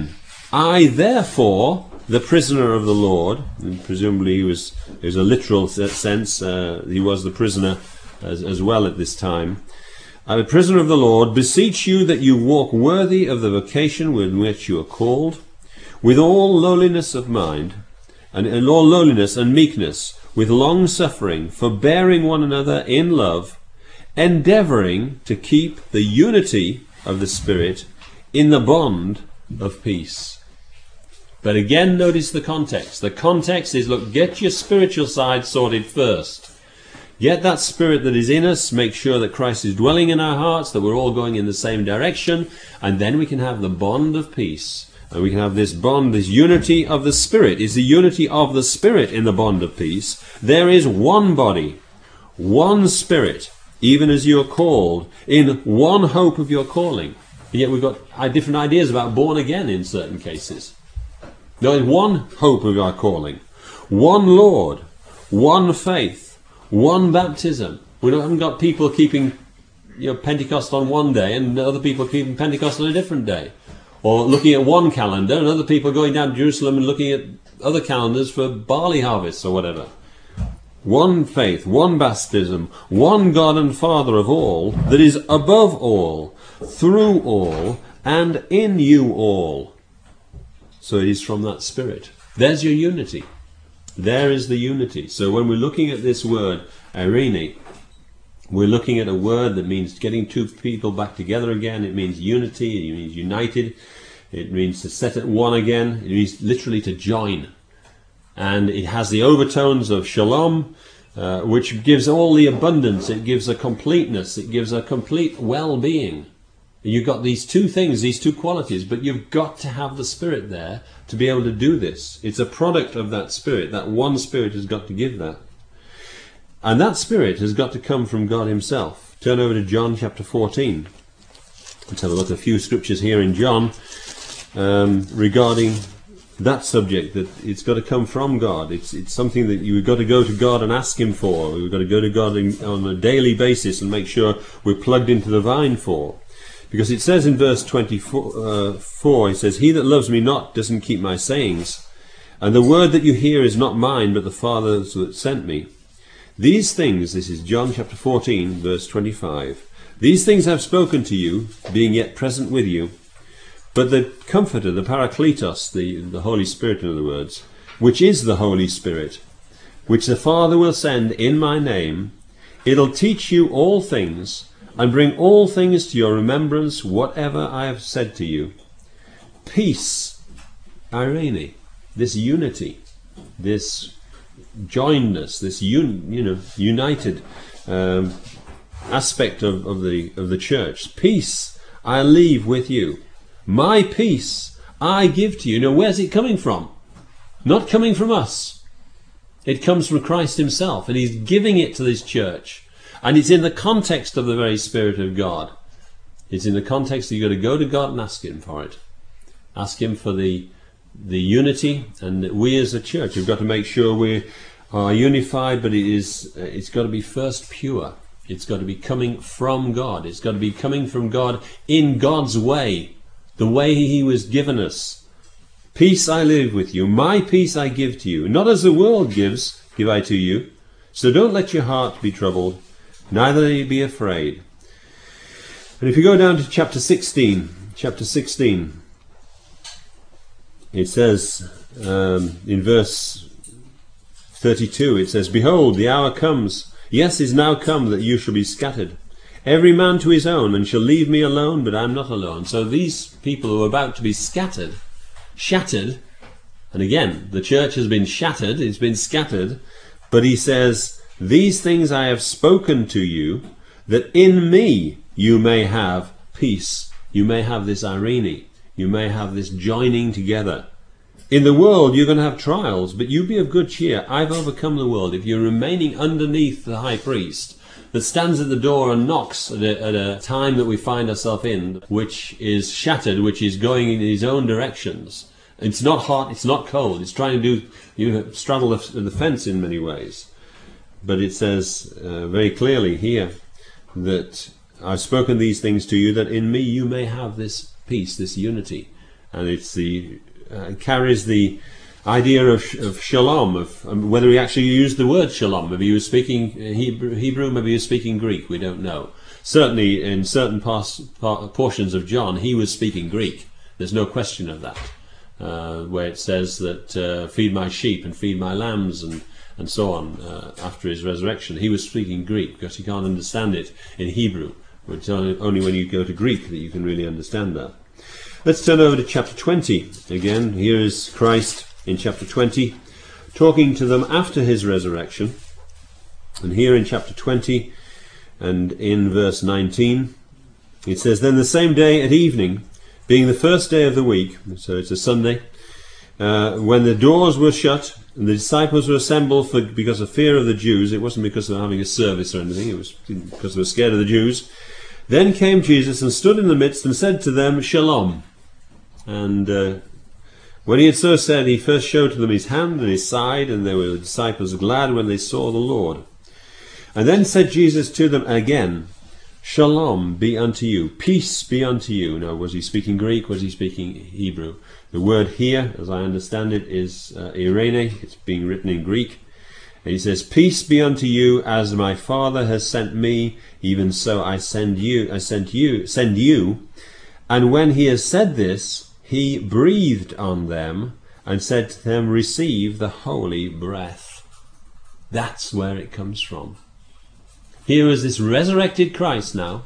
I therefore, the prisoner of the Lord, and presumably he was, it was a literal sense, uh, he was the prisoner as, as well at this time. I'm a prisoner of the Lord, beseech you that you walk worthy of the vocation with which you are called, with all lowliness of mind, and in all lowliness and meekness, with long suffering, forbearing one another in love, endeavouring to keep the unity of the Spirit in the bond of peace. But again, notice the context. The context is, look, get your spiritual side sorted first. Get that Spirit that is in us, make sure that Christ is dwelling in our hearts, that we're all going in the same direction, and then we can have the bond of peace. And we can have this bond, this unity of the Spirit. Is the unity of the Spirit in the bond of peace. There is one body, one Spirit, even as you are called, in one hope of your calling. And yet we've got different ideas about born again in certain cases. There is one hope of our calling, one Lord, one faith, one baptism. We don't, haven't got people keeping, you know, Pentecost on one day and other people keeping Pentecost on a different day. Or looking at one calendar and other people going down to Jerusalem and looking at other calendars for barley harvests or whatever. One faith, one baptism, one God and Father of all, that is above all, through all, and in you all. So it is from that Spirit. There's your unity. There is the unity. So when we're looking at this word, eirene, we're looking at a word that means getting two people back together again. It means unity. It means united. It means to set at one again. It means literally to join. And it has the overtones of shalom, uh, which gives all the abundance. It gives a completeness. It gives a complete well-being. You've got these two things, these two qualities, but you've got to have the Spirit there to be able to do this. It's a product of that Spirit. That one Spirit has got to give that. And that Spirit has got to come from God himself. Turn over to John chapter fourteen. Let's have a look at a few scriptures here in John um, regarding that subject, that it's got to come from God. It's it's something that you've got to go to God and ask him for. We've got to go to God in, on a daily basis and make sure we're plugged into the vine for. Because it says in verse twenty-four, uh, four, it says, he that loves me not doesn't keep my sayings, and the word that you hear is not mine, but the Father's that sent me. These things, this is John chapter fourteen, verse twenty-five, these things I've spoken to you, being yet present with you, but the Comforter, the Parakletos, the, the Holy Spirit in other words, which is the Holy Spirit, which the Father will send in my name, it'll teach you all things, and bring all things to your remembrance, whatever I have said to you. Peace, eirene, this unity, this joinedness, this un, you know, united um, aspect of, of the of the church. Peace I leave with you. My peace I give to you. Now, where's it coming from? Not coming from us. It comes from Christ himself, and he's giving it to this church. And it's in the context of the very Spirit of God. It's in the context that you've got to go to God and ask him for it. Ask him for the the unity, and we as a church have got to make sure we are unified, but it is it's got to be first pure. It's got to be coming from God. It's got to be coming from God in God's way, the way he was given us. Peace I live with you, my peace I give to you, not as the world gives, give I to you. So don't let your heart be troubled, neither you be afraid. And if you go down to chapter sixteen, chapter sixteen, it says um, in verse thirty-two, it says, behold, the hour comes, yes, is now come, that you shall be scattered, every man to his own, and shall leave me alone, but I am not alone. So these people who are about to be scattered, shattered, and again, the church has been shattered, it's been scattered, but he says, these things I have spoken to you, that in me you may have peace. You may have this eirene. You may have this joining together. In the world you're going to have trials, but you be of good cheer. I've overcome the world. If you're remaining underneath the high priest that stands at the door and knocks at a, at a time that we find ourselves in, which is shattered, which is going in his own directions. It's not hot, it's not cold. It's trying to do, you know, straddle the, the fence in many ways. But it says uh, very clearly here that I've spoken these things to you, that in me you may have this peace, this unity. And it's the uh, carries the idea of, of shalom, of um, whether he actually used the word shalom. Maybe he was speaking Hebrew, Hebrew, maybe he was speaking Greek, we don't know. Certainly in certain past, part, portions of John, he was speaking Greek. There's no question of that. Uh, where it says that uh, feed my sheep and feed my lambs and, and so on uh, after his resurrection. He was speaking Greek because he can't understand it in Hebrew. It's only, only when you go to Greek that you can really understand that. Let's turn over to chapter twenty. Again, here is Christ in chapter twenty talking to them after his resurrection. And here in chapter twenty and in verse nineteen, it says, Then the same day at evening, being the first day of the week, so it's a Sunday, uh, when the doors were shut and the disciples were assembled for, because of fear of the Jews, it wasn't because they were having a service or anything, it was because they were scared of the Jews, then came Jesus and stood in the midst and said to them, Shalom. And uh, when he had so said, he first showed to them his hand and his side, and they were the disciples glad when they saw the Lord. And then said Jesus to them again, Shalom be unto you, peace be unto you. Now, was he speaking Greek? Was he speaking Hebrew? The word here, as I understand it, is uh, eirene. It's being written in Greek. And he says, Peace be unto you, as my Father has sent me, even so I send you. I sent you, send you. And when he has said this, he breathed on them and said to them, Receive the holy breath. That's where it comes from. Here is this resurrected Christ now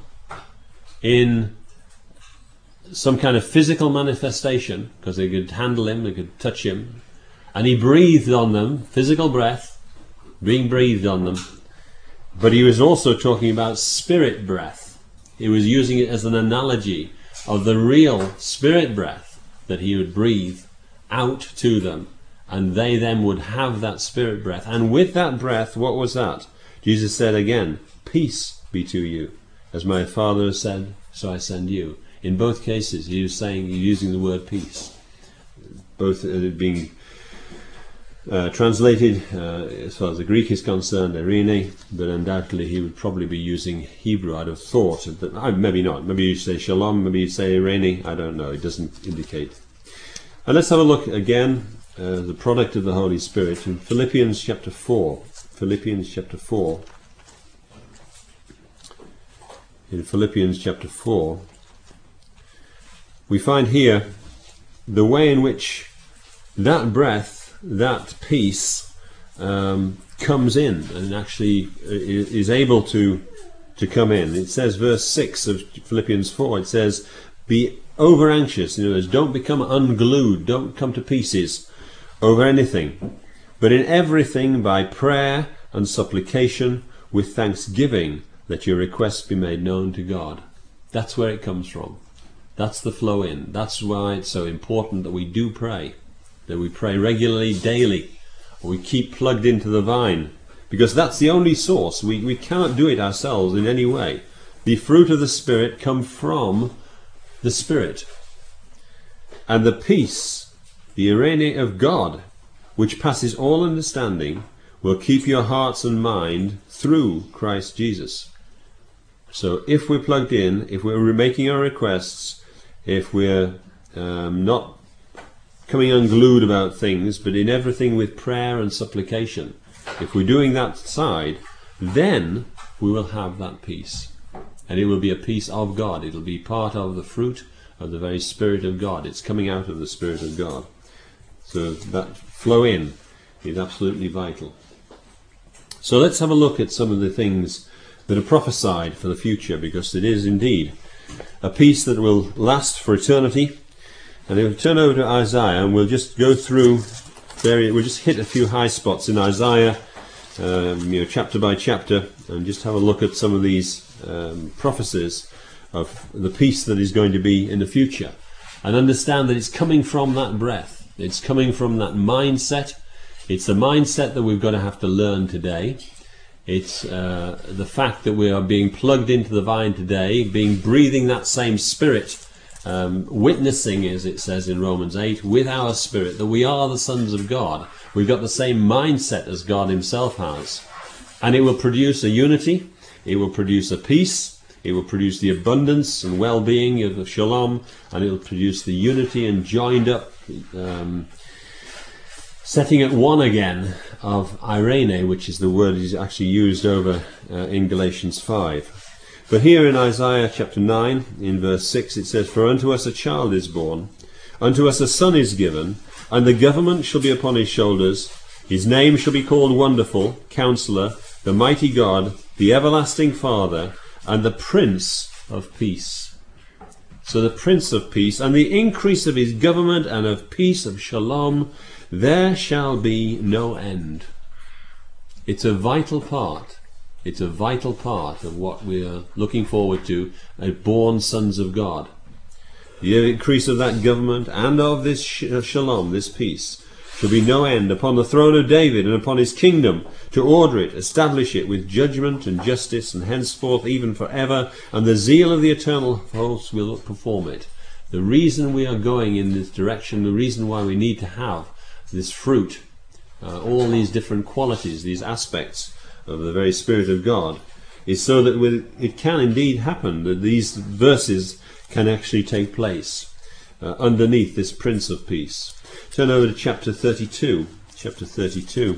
in some kind of physical manifestation, because they could handle him, they could touch him, and he breathed on them, physical breath being breathed on them, but he was also talking about spirit breath. He was using it as an analogy of the real spirit breath that he would breathe out to them, and they then would have that spirit breath. And with that breath, what was that? Jesus said again, Peace be to you. As my Father has said, so I send you. In both cases, he was saying, using the word peace. Both uh, being uh, translated, uh, as far as the Greek is concerned, eirene, but undoubtedly he would probably be using Hebrew, I'd have thought. But, uh, maybe not. Maybe you say shalom, maybe you say eirene. I don't know. It doesn't indicate. And let's have a look again, uh, the product of the Holy Spirit, in Philippians chapter four. Philippians chapter four. In Philippians chapter four, we find here the way in which that breath, that peace, um, comes in and actually is able to to come in. It says, verse six of Philippians four, it says, Be over anxious, in other words, don't become unglued, don't come to pieces over anything, but in everything by prayer and supplication with thanksgiving, let your requests be made known to God. That's where it comes from. That's the flow in. That's why it's so important that we do pray, that we pray regularly, daily, we keep plugged into the vine, because that's the only source. We, we cannot do it ourselves in any way. The fruit of the Spirit come from the Spirit. And the peace, the eirene of God, which passes all understanding, will keep your hearts and mind through Christ Jesus. So if we're plugged in, if we're making our requests, if we're um, not coming unglued about things, but in everything with prayer and supplication, if we're doing that side, then we will have that peace. And it will be a peace of God. It will be part of the fruit of the very Spirit of God. It's coming out of the Spirit of God. So that flow in is absolutely vital. So let's have a look at some of the things that are prophesied for the future, because it is indeed a peace that will last for eternity. And we'll turn over to Isaiah, and we'll just go through, we'll just hit a few high spots in Isaiah, um, you know, chapter by chapter, and just have a look at some of these um, prophecies of the peace that is going to be in the future, and understand that it's coming from that breath. It's coming from that mindset. It's the mindset that we've got to have to learn today. It's uh, the fact that we are being plugged into the vine today, being breathing that same Spirit, um, witnessing, as it says in Romans eight, with our spirit, that we are the sons of God. We've got the same mindset as God himself has. And it will produce a unity, it will produce a peace, It will produce the abundance and well-being of shalom, and it will produce the unity and joined up, um, setting at one again of eirene, which is the word is actually used over uh, in Galatians five. But here in Isaiah chapter nine, in verse six, it says, "For unto us a child is born, unto us a son is given, and the government shall be upon his shoulders. His name shall be called Wonderful, Counselor, the Mighty God, the Everlasting Father, and the Prince of Peace." So the Prince of Peace, and the increase of his government and of peace, of shalom, there shall be no end. It's a vital part. It's a vital part of what we are looking forward to as born sons of God. The increase of that government and of this shalom, this peace, shall be no end upon the throne of David and upon his kingdom, to order it, establish it with judgment and justice, and henceforth even forever, and the zeal of the eternal hosts will perform it. The reason we are going in this direction, the reason why we need to have this fruit, uh, all these different qualities, these aspects of the very Spirit of God, is so that with, it can indeed happen, that these verses can actually take place uh, underneath this Prince of Peace. Turn over to chapter thirty-two. Chapter thirty-two.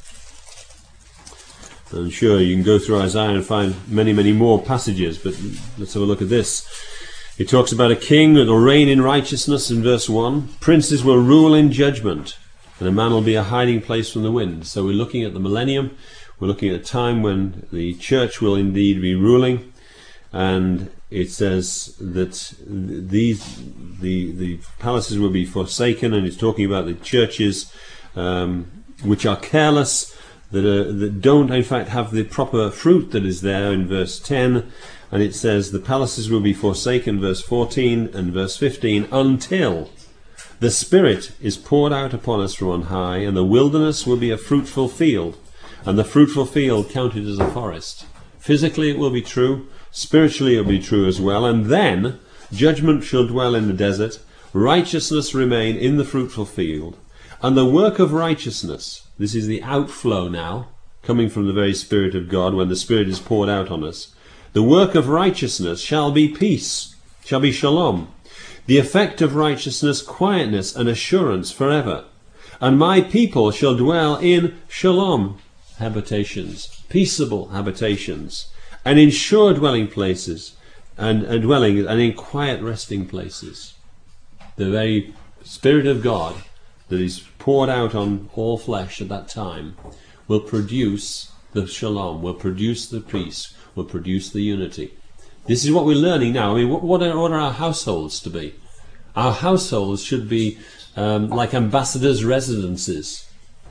I'm sure you can go through Isaiah and find many, many more passages, but let's have a look at this. It talks about a king that will reign in righteousness in verse one. Princes will rule in judgment, and a man will be a hiding place from the wind. So we're looking at the millennium. We're looking at a time when the church will indeed be ruling, and it says that these the the palaces will be forsaken, and it's talking about the churches um, which are careless, that are, that don't in fact have the proper fruit that is there in verse ten, and it says the palaces will be forsaken, verse fourteen and verse fifteen, until the Spirit is poured out upon us from on high, and the wilderness will be a fruitful field, and the fruitful field counted as a forest. Physically it will be true, spiritually it will be true as well, and then judgment shall dwell in the desert, righteousness remain in the fruitful field, and the work of righteousness, this is the outflow now, coming from the very Spirit of God when the Spirit is poured out on us, the work of righteousness shall be peace, shall be shalom, the effect of righteousness, quietness and assurance forever, and my people shall dwell in shalom habitations, peaceable habitations, and in sure dwelling places, and, and dwelling and in quiet resting places. The very Spirit of God that is poured out on all flesh at that time will produce the shalom, will produce the peace, will produce the unity. This is what we're learning now. I mean, what, what, are, what are our households to be? Our households should be um, like ambassadors' residences,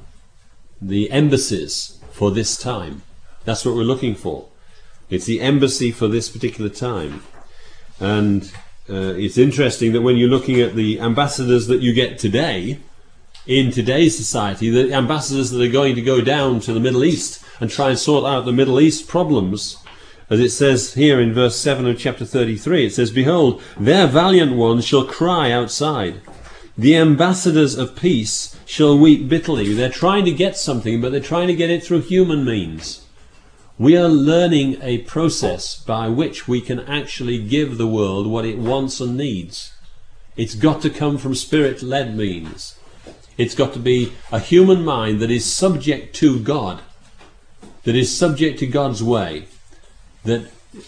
the embassies for this time. That's what we're looking for. It's the embassy for this particular time. And uh, it's interesting that when you're looking at the ambassadors that you get today, in today's society, the ambassadors that are going to go down to the Middle East and try and sort out the Middle East problems, as it says here in verse seven of chapter thirty-three, it says, "Behold, their valiant ones shall cry outside. The ambassadors of peace shall weep bitterly." They're trying to get something, but they're trying to get it through human means. We are learning a process by which we can actually give the world what it wants and needs. It's got to come from Spirit-led means. It's got to be a human mind that is subject to God, that is subject to God's way, that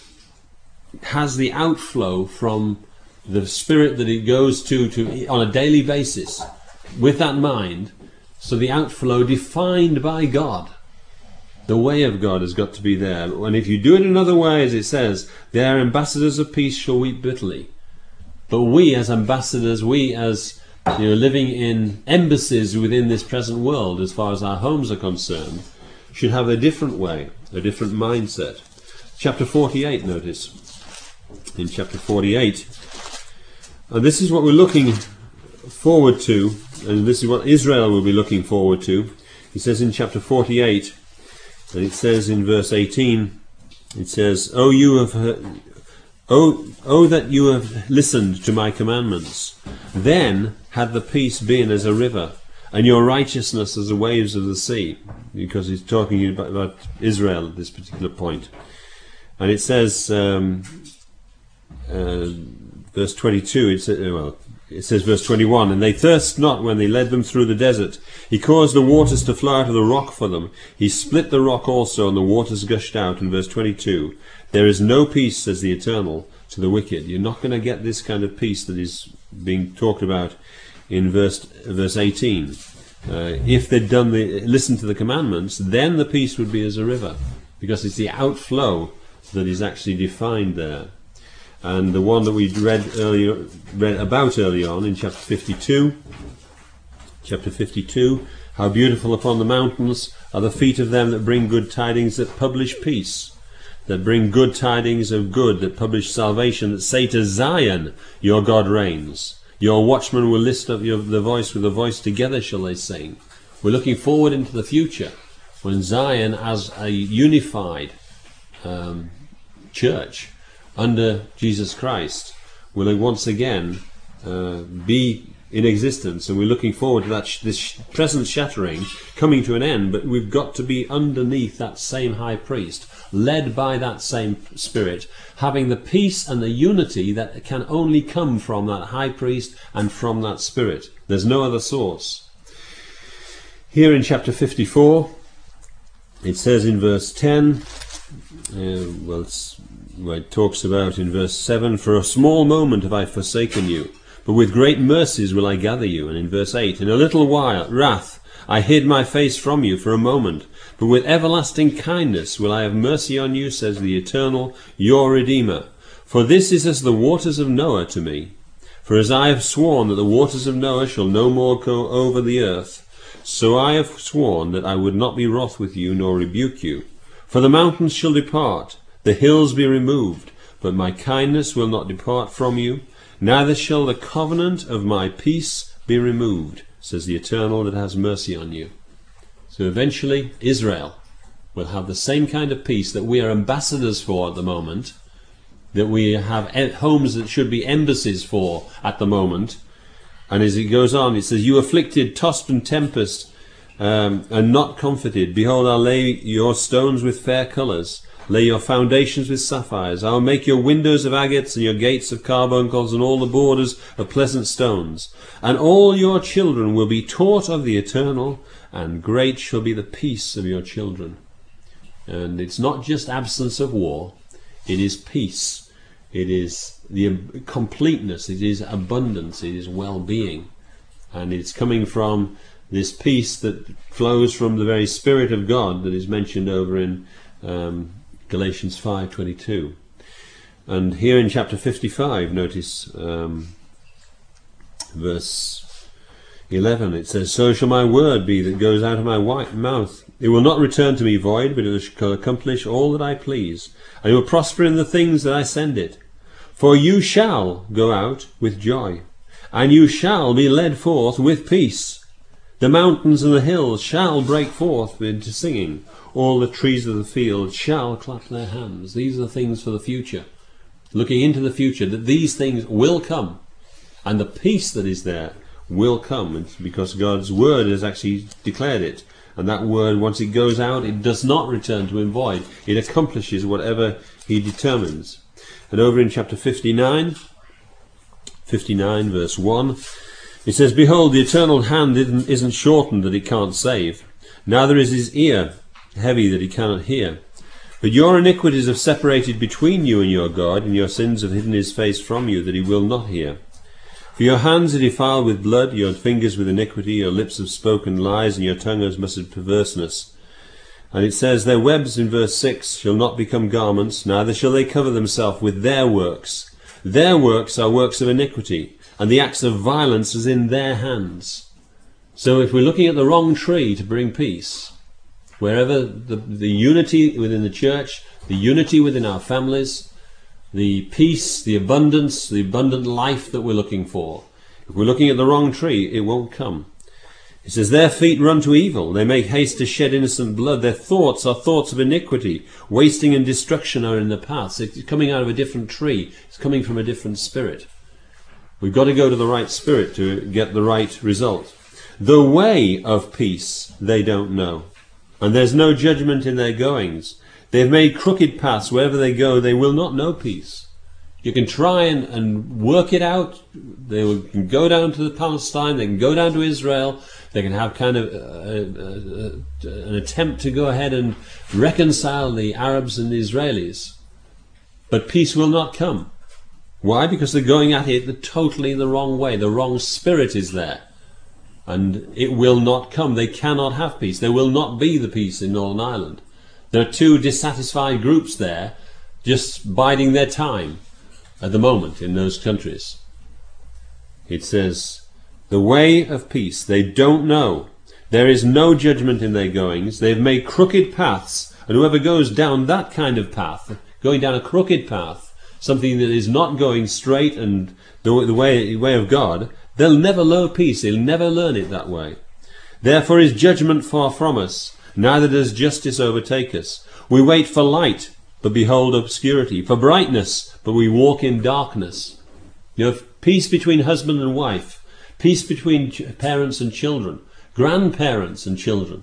has the outflow from the Spirit that it goes to, to on a daily basis with that mind. So the outflow defined by God. The way of God has got to be there. And if you do it another way, as it says, their ambassadors of peace shall weep bitterly. But we as ambassadors, we as you know, living in embassies within this present world, as far as our homes are concerned, should have a different way, a different mindset. Chapter forty-eight, notice. In chapter forty-eight, and this is what we're looking forward to, and this is what Israel will be looking forward to. He says in chapter forty-eight, and it says in verse eighteen, it says, "Oh, you have heard, oh, oh, that you have listened to my commandments. Then had the peace been as a river, and your righteousness as the waves of the sea." Because he's talking about, about Israel at this particular point. And it says, um, uh, verse twenty-two, it's, uh, well, it says verse twenty-one, and they thirst not when they led them through the desert. He caused the waters to flow out of the rock for them. He split the rock also, and the waters gushed out. In verse twenty-two, there is no peace, says the Eternal, to the wicked. You're not going to get this kind of peace that is being talked about in verse verse eighteen. Uh, if they'd done the listen to the commandments, then the peace would be as a river, because it's the outflow that is actually defined there. And the one that we read earlier, read about early on in chapter fifty-two, chapter fifty-two, how beautiful upon the mountains are the feet of them that bring good tidings, that publish peace, that bring good tidings of good, that publish salvation, that say to Zion, your God reigns. Your watchmen will lift up your, the voice with a voice, together shall they sing. We're looking forward into the future, when Zion, as a unified um, church under Jesus Christ, will once again uh, be in existence, and we're looking forward to that sh this sh present shattering coming to an end. But we've got to be underneath that same high priest, led by that same Spirit, having the peace and the unity that can only come from that high priest and from that Spirit. There's no other source. Here in chapter fifty-four, it says in verse ten, uh, well, it's, well, it talks about in verse seven, for a small moment have I forsaken you, but with great mercies will I gather you. And in verse eight, in a little while, wrath, I hid my face from you for a moment, but with everlasting kindness will I have mercy on you, says the Eternal, your Redeemer. For this is as the waters of Noah to me. For as I have sworn that the waters of Noah shall no more go over the earth, so I have sworn that I would not be wroth with you, nor rebuke you. For the mountains shall depart, the hills be removed, but my kindness will not depart from you, neither shall the covenant of my peace be removed, says the Eternal that has mercy on you. So eventually Israel will have the same kind of peace that we are ambassadors for at the moment, that we have homes that should be embassies for at the moment. And as it goes on, it says, you afflicted, tossed and tempest, um, and not comforted. Behold, I'll lay your stones with fair colours, lay your foundations with sapphires. I will make your windows of agates, and your gates of carbuncles, and all the borders of pleasant stones. And all your children will be taught of the Eternal, and great shall be the peace of your children. And it's not just absence of war, it is peace. It is the completeness, it is abundance, it is well-being. And it's coming from this peace that flows from the very Spirit of God that is mentioned over in um, Galatians five twenty-two. And here in chapter fifty-five, notice um, verse eleven, it says, so shall my word be that goes out of my mouth. It will not return to me void, but it shall accomplish all that I please, and it will prosper in the things that I send it. For you shall go out with joy, and you shall be led forth with peace. The mountains and the hills shall break forth into singing. All the trees of the field shall clap their hands. These are the things for the future. Looking into the future, that these things will come, and the peace that is there will come. It's because God's word has actually declared it. And that word, once it goes out, it does not return to him void. It accomplishes whatever he determines. And over in chapter fifty-nine, fifty-nine verse one, it says, behold, the eternal hand isn't shortened that it can't save, neither is his ear heavy that he cannot hear. But your iniquities have separated between you and your God, and your sins have hidden his face from you, that he will not hear. For your hands are defiled with blood, your fingers with iniquity, your lips have spoken lies, and your tongue has muttered perverseness. And it says, their webs, in verse six, shall not become garments, neither shall they cover themselves with their works. Their works are works of iniquity, and the acts of violence is in their hands. So if we're looking at the wrong tree to bring peace, wherever the, the unity within the church, the unity within our families, the peace, the abundance, the abundant life that we're looking for, if we're looking at the wrong tree, it won't come. It says, their feet run to evil, they make haste to shed innocent blood, their thoughts are thoughts of iniquity, wasting and destruction are in their paths. It's coming out of a different tree, it's coming from a different spirit. We've got to go to the right spirit to get the right result. The way of peace they don't know, and there's no judgment in their goings. They've made crooked paths. Wherever they go, they will not know peace. You can try and, and work it out. They will, can go down to the Palestine. They can go down to Israel. They can have kind of uh, uh, uh, an attempt to go ahead and reconcile the Arabs and the Israelis. But peace will not come. Why? Because they're going at it the totally the wrong way. The wrong spirit is there. And it will not come. They cannot have peace. There will not be the peace in Northern Ireland. There are two dissatisfied groups there just biding their time at the moment in those countries. It says, the way of peace they don't know. There is no judgment in their goings. They've made crooked paths, and whoever goes down that kind of path, going down a crooked path, something that is not going straight and the, the way, way of God, they'll never know peace. They'll never learn it that way. Therefore is judgment far from us, neither does justice overtake us. We wait for light, but behold obscurity, for brightness, but we walk in darkness. You know, peace between husband and wife, peace between ch- parents and children, grandparents and children.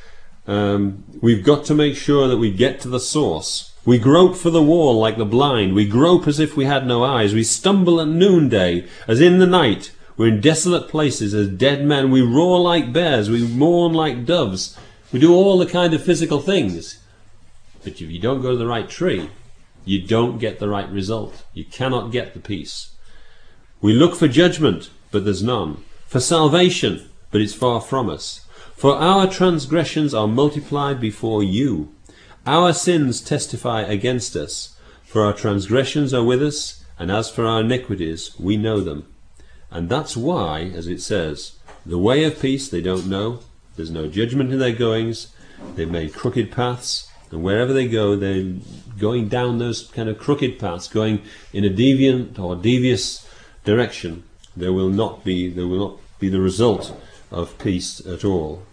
Um, we've got to make sure that we get to the source. We grope for the wall like the blind. We grope as if we had no eyes. We stumble at noonday, as in the night. We're in desolate places as dead men. We roar like bears. We mourn like doves. We do all the kind of physical things. But if you don't go to the right tree, you don't get the right result. You cannot get the peace. We look for judgment, but there's none. For salvation, but it's far from us. For our transgressions are multiplied before you. Our sins testify against us, for our transgressions are with us, and as for our iniquities, we know them. And that's why, as it says, the way of peace they don't know, there's no judgment in their goings, they've made crooked paths, and wherever they go, they're going down those kind of crooked paths, going in a deviant or devious direction. There will not be, there will not be the result of peace at all.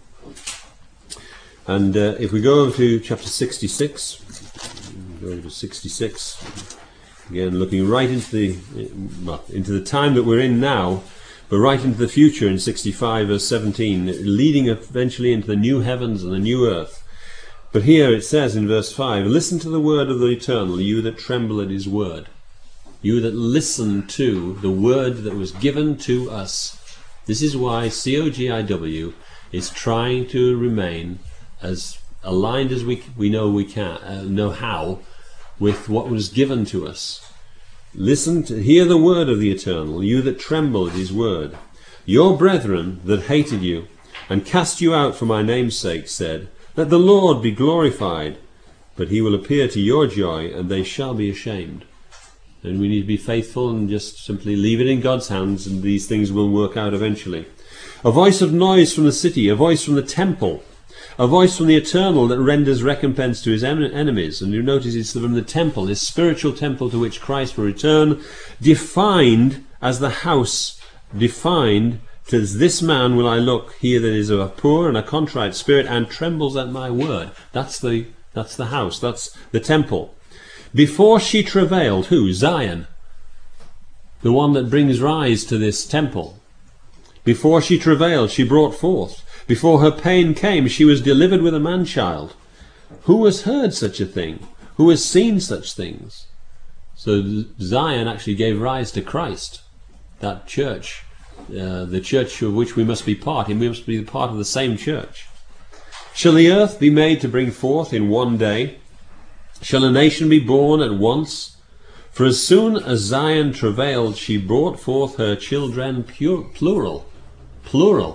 And uh, if we go over to chapter sixty-six, go over to sixty-six, again looking right into the well, into the time that we're in now, but right into the future in sixty-five verse seventeen, leading eventually into the new heavens and the new earth. But here it says in verse five, listen to the word of the Eternal, you that tremble at his word, you that listen to the word that was given to us. This is why C O G I W is trying to remain as aligned as we we know we can uh, know how with what was given to us. Listen to hear the word of the Eternal, you that tremble at his word. Your brethren that hated you and cast you out for my name's sake said, let the Lord be glorified, but he will appear to your joy, and they shall be ashamed. And we need to be faithful and just simply leave it in God's hands, and these things will work out eventually. A voice of noise from the city, a voice from the temple, a voice from the Eternal that renders recompense to his en- enemies. And you notice it's from the temple, his spiritual temple to which Christ will return, defined as the house, defined to this man will I look, he that is of a poor and a contrite spirit and trembles at my word. That's the, that's the house, that's the temple. Before she travailed, who? Zion, the one that brings rise to this temple. Before she travailed, she brought forth. Before her pain came, she was delivered with a man-child. Who has heard such a thing? Who has seen such things? So Zion actually gave rise to Christ, that church, uh, the church of which we must be part, and we must be part of the same church. Shall the earth be made to bring forth in one day? Shall a nation be born at once? For as soon as Zion travailed, she brought forth her children, pure, plural, plural.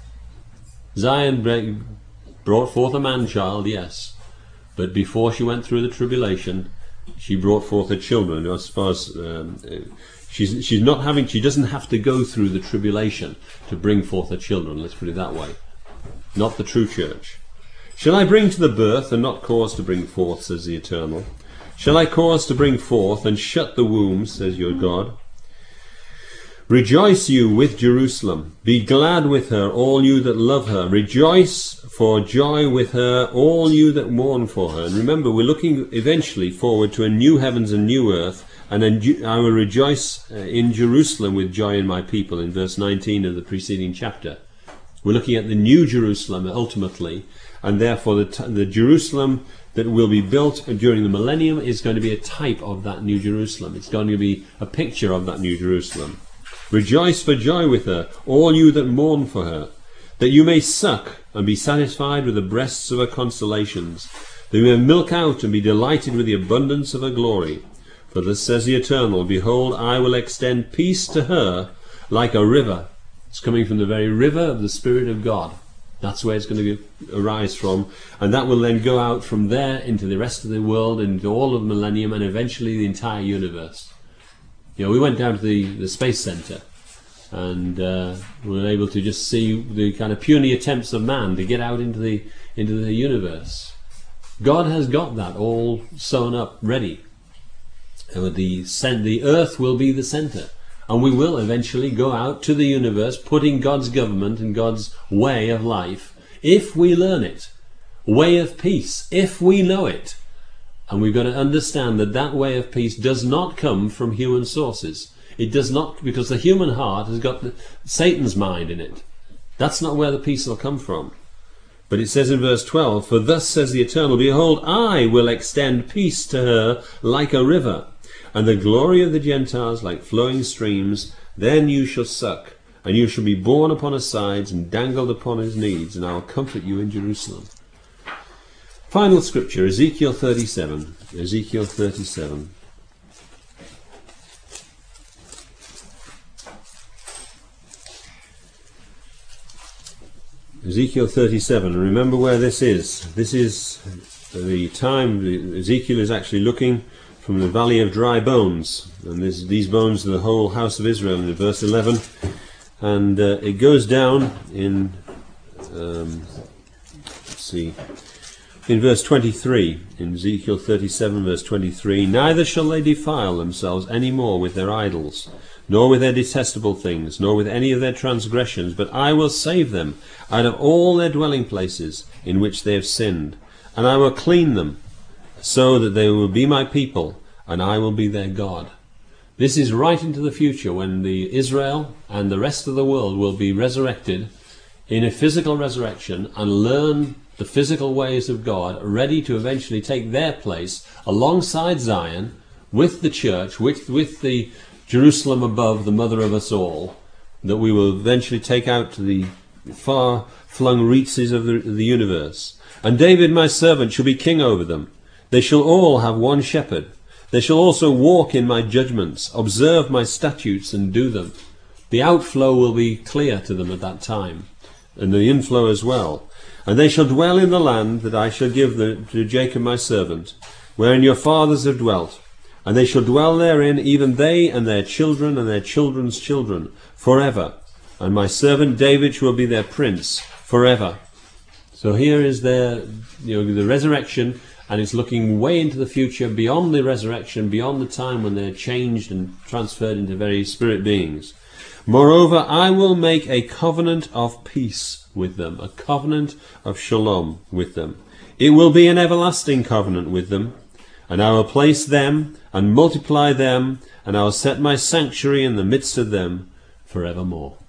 Zion brought forth a man-child, yes, but before she went through the tribulation, she brought forth her children. As far as um, she's she's not having, she doesn't have to go through the tribulation to bring forth her children. Let's put it that way. Not the true church. Shall I bring to the birth and not cause to bring forth, says the Eternal? Shall I cause to bring forth and shut the womb, says your God? Rejoice you with Jerusalem, be glad with her, all you that love her. Rejoice for joy with her, all you that mourn for her. And remember, we're looking eventually forward to a new heavens and new earth, and I will rejoice in Jerusalem with joy in my people, in verse nineteen of the preceding chapter. We're looking at the new Jerusalem ultimately, and therefore the, t the Jerusalem that will be built during the millennium is going to be a type of that New Jerusalem. It's going to be a picture of that New Jerusalem. Rejoice for joy with her, all you that mourn for her, that you may suck and be satisfied with the breasts of her consolations, that you may milk out and be delighted with the abundance of her glory. For thus says the Eternal, behold, I will extend peace to her like a river. It's coming from the very river of the Spirit of God. That's where it's going to arise from, and that will then go out from there into the rest of the world, into all of the millennium, and eventually the entire universe. You know, we went down to the, the Space Center, and uh, we were able to just see the kind of puny attempts of man to get out into the into the universe. God has got that all sewn up, ready. And the the Earth will be the center. And we will eventually go out to the universe, putting God's government and God's way of life, if we learn it. Way of peace, if we know it. And we've got to understand that that way of peace does not come from human sources. It does not, because the human heart has got the, Satan's mind in it. That's not where the peace will come from. But it says in verse twelve, for thus says the Eternal, behold, I will extend peace to her like a river, and the glory of the Gentiles like flowing streams. Then you shall suck, and you shall be borne upon her sides and dangled upon his knees, and I will comfort you in Jerusalem. Final scripture, Ezekiel thirty-seven. Ezekiel thirty-seven. Ezekiel thirty-seven. Remember where this is. This is the time Ezekiel is actually looking from the valley of dry bones, and this, these bones are the whole house of Israel in verse eleven, and uh, it goes down in um, let's see in verse twenty-three, in Ezekiel thirty-seven verse twenty-three, neither shall they defile themselves any more with their idols, nor with their detestable things, nor with any of their transgressions, but I will save them out of all their dwelling places in which they have sinned, and I will clean them, so that they will be my people, and I will be their God. This is right into the future, when the Israel and the rest of the world will be resurrected in a physical resurrection and learn the physical ways of God, ready to eventually take their place alongside Zion, with the church, with, with the Jerusalem above, the mother of us all, that we will eventually take out to the far-flung reaches of the, the universe. And David my servant shall be king over them. They shall all have one shepherd. They shall also walk in my judgments, observe my statutes, and do them. The outflow will be clear to them at that time, and the inflow as well. And they shall dwell in the land that I shall give the, to Jacob my servant, wherein your fathers have dwelt. And they shall dwell therein, even they and their children and their children's children, forever. And my servant David shall be their prince, forever. So here is their, you know, the resurrection. And it's looking way into the future, beyond the resurrection, beyond the time when they're changed and transferred into very spirit beings. Moreover, I will make a covenant of peace with them, a covenant of shalom with them. It will be an everlasting covenant with them, and I will place them and multiply them, and I will set my sanctuary in the midst of them forevermore.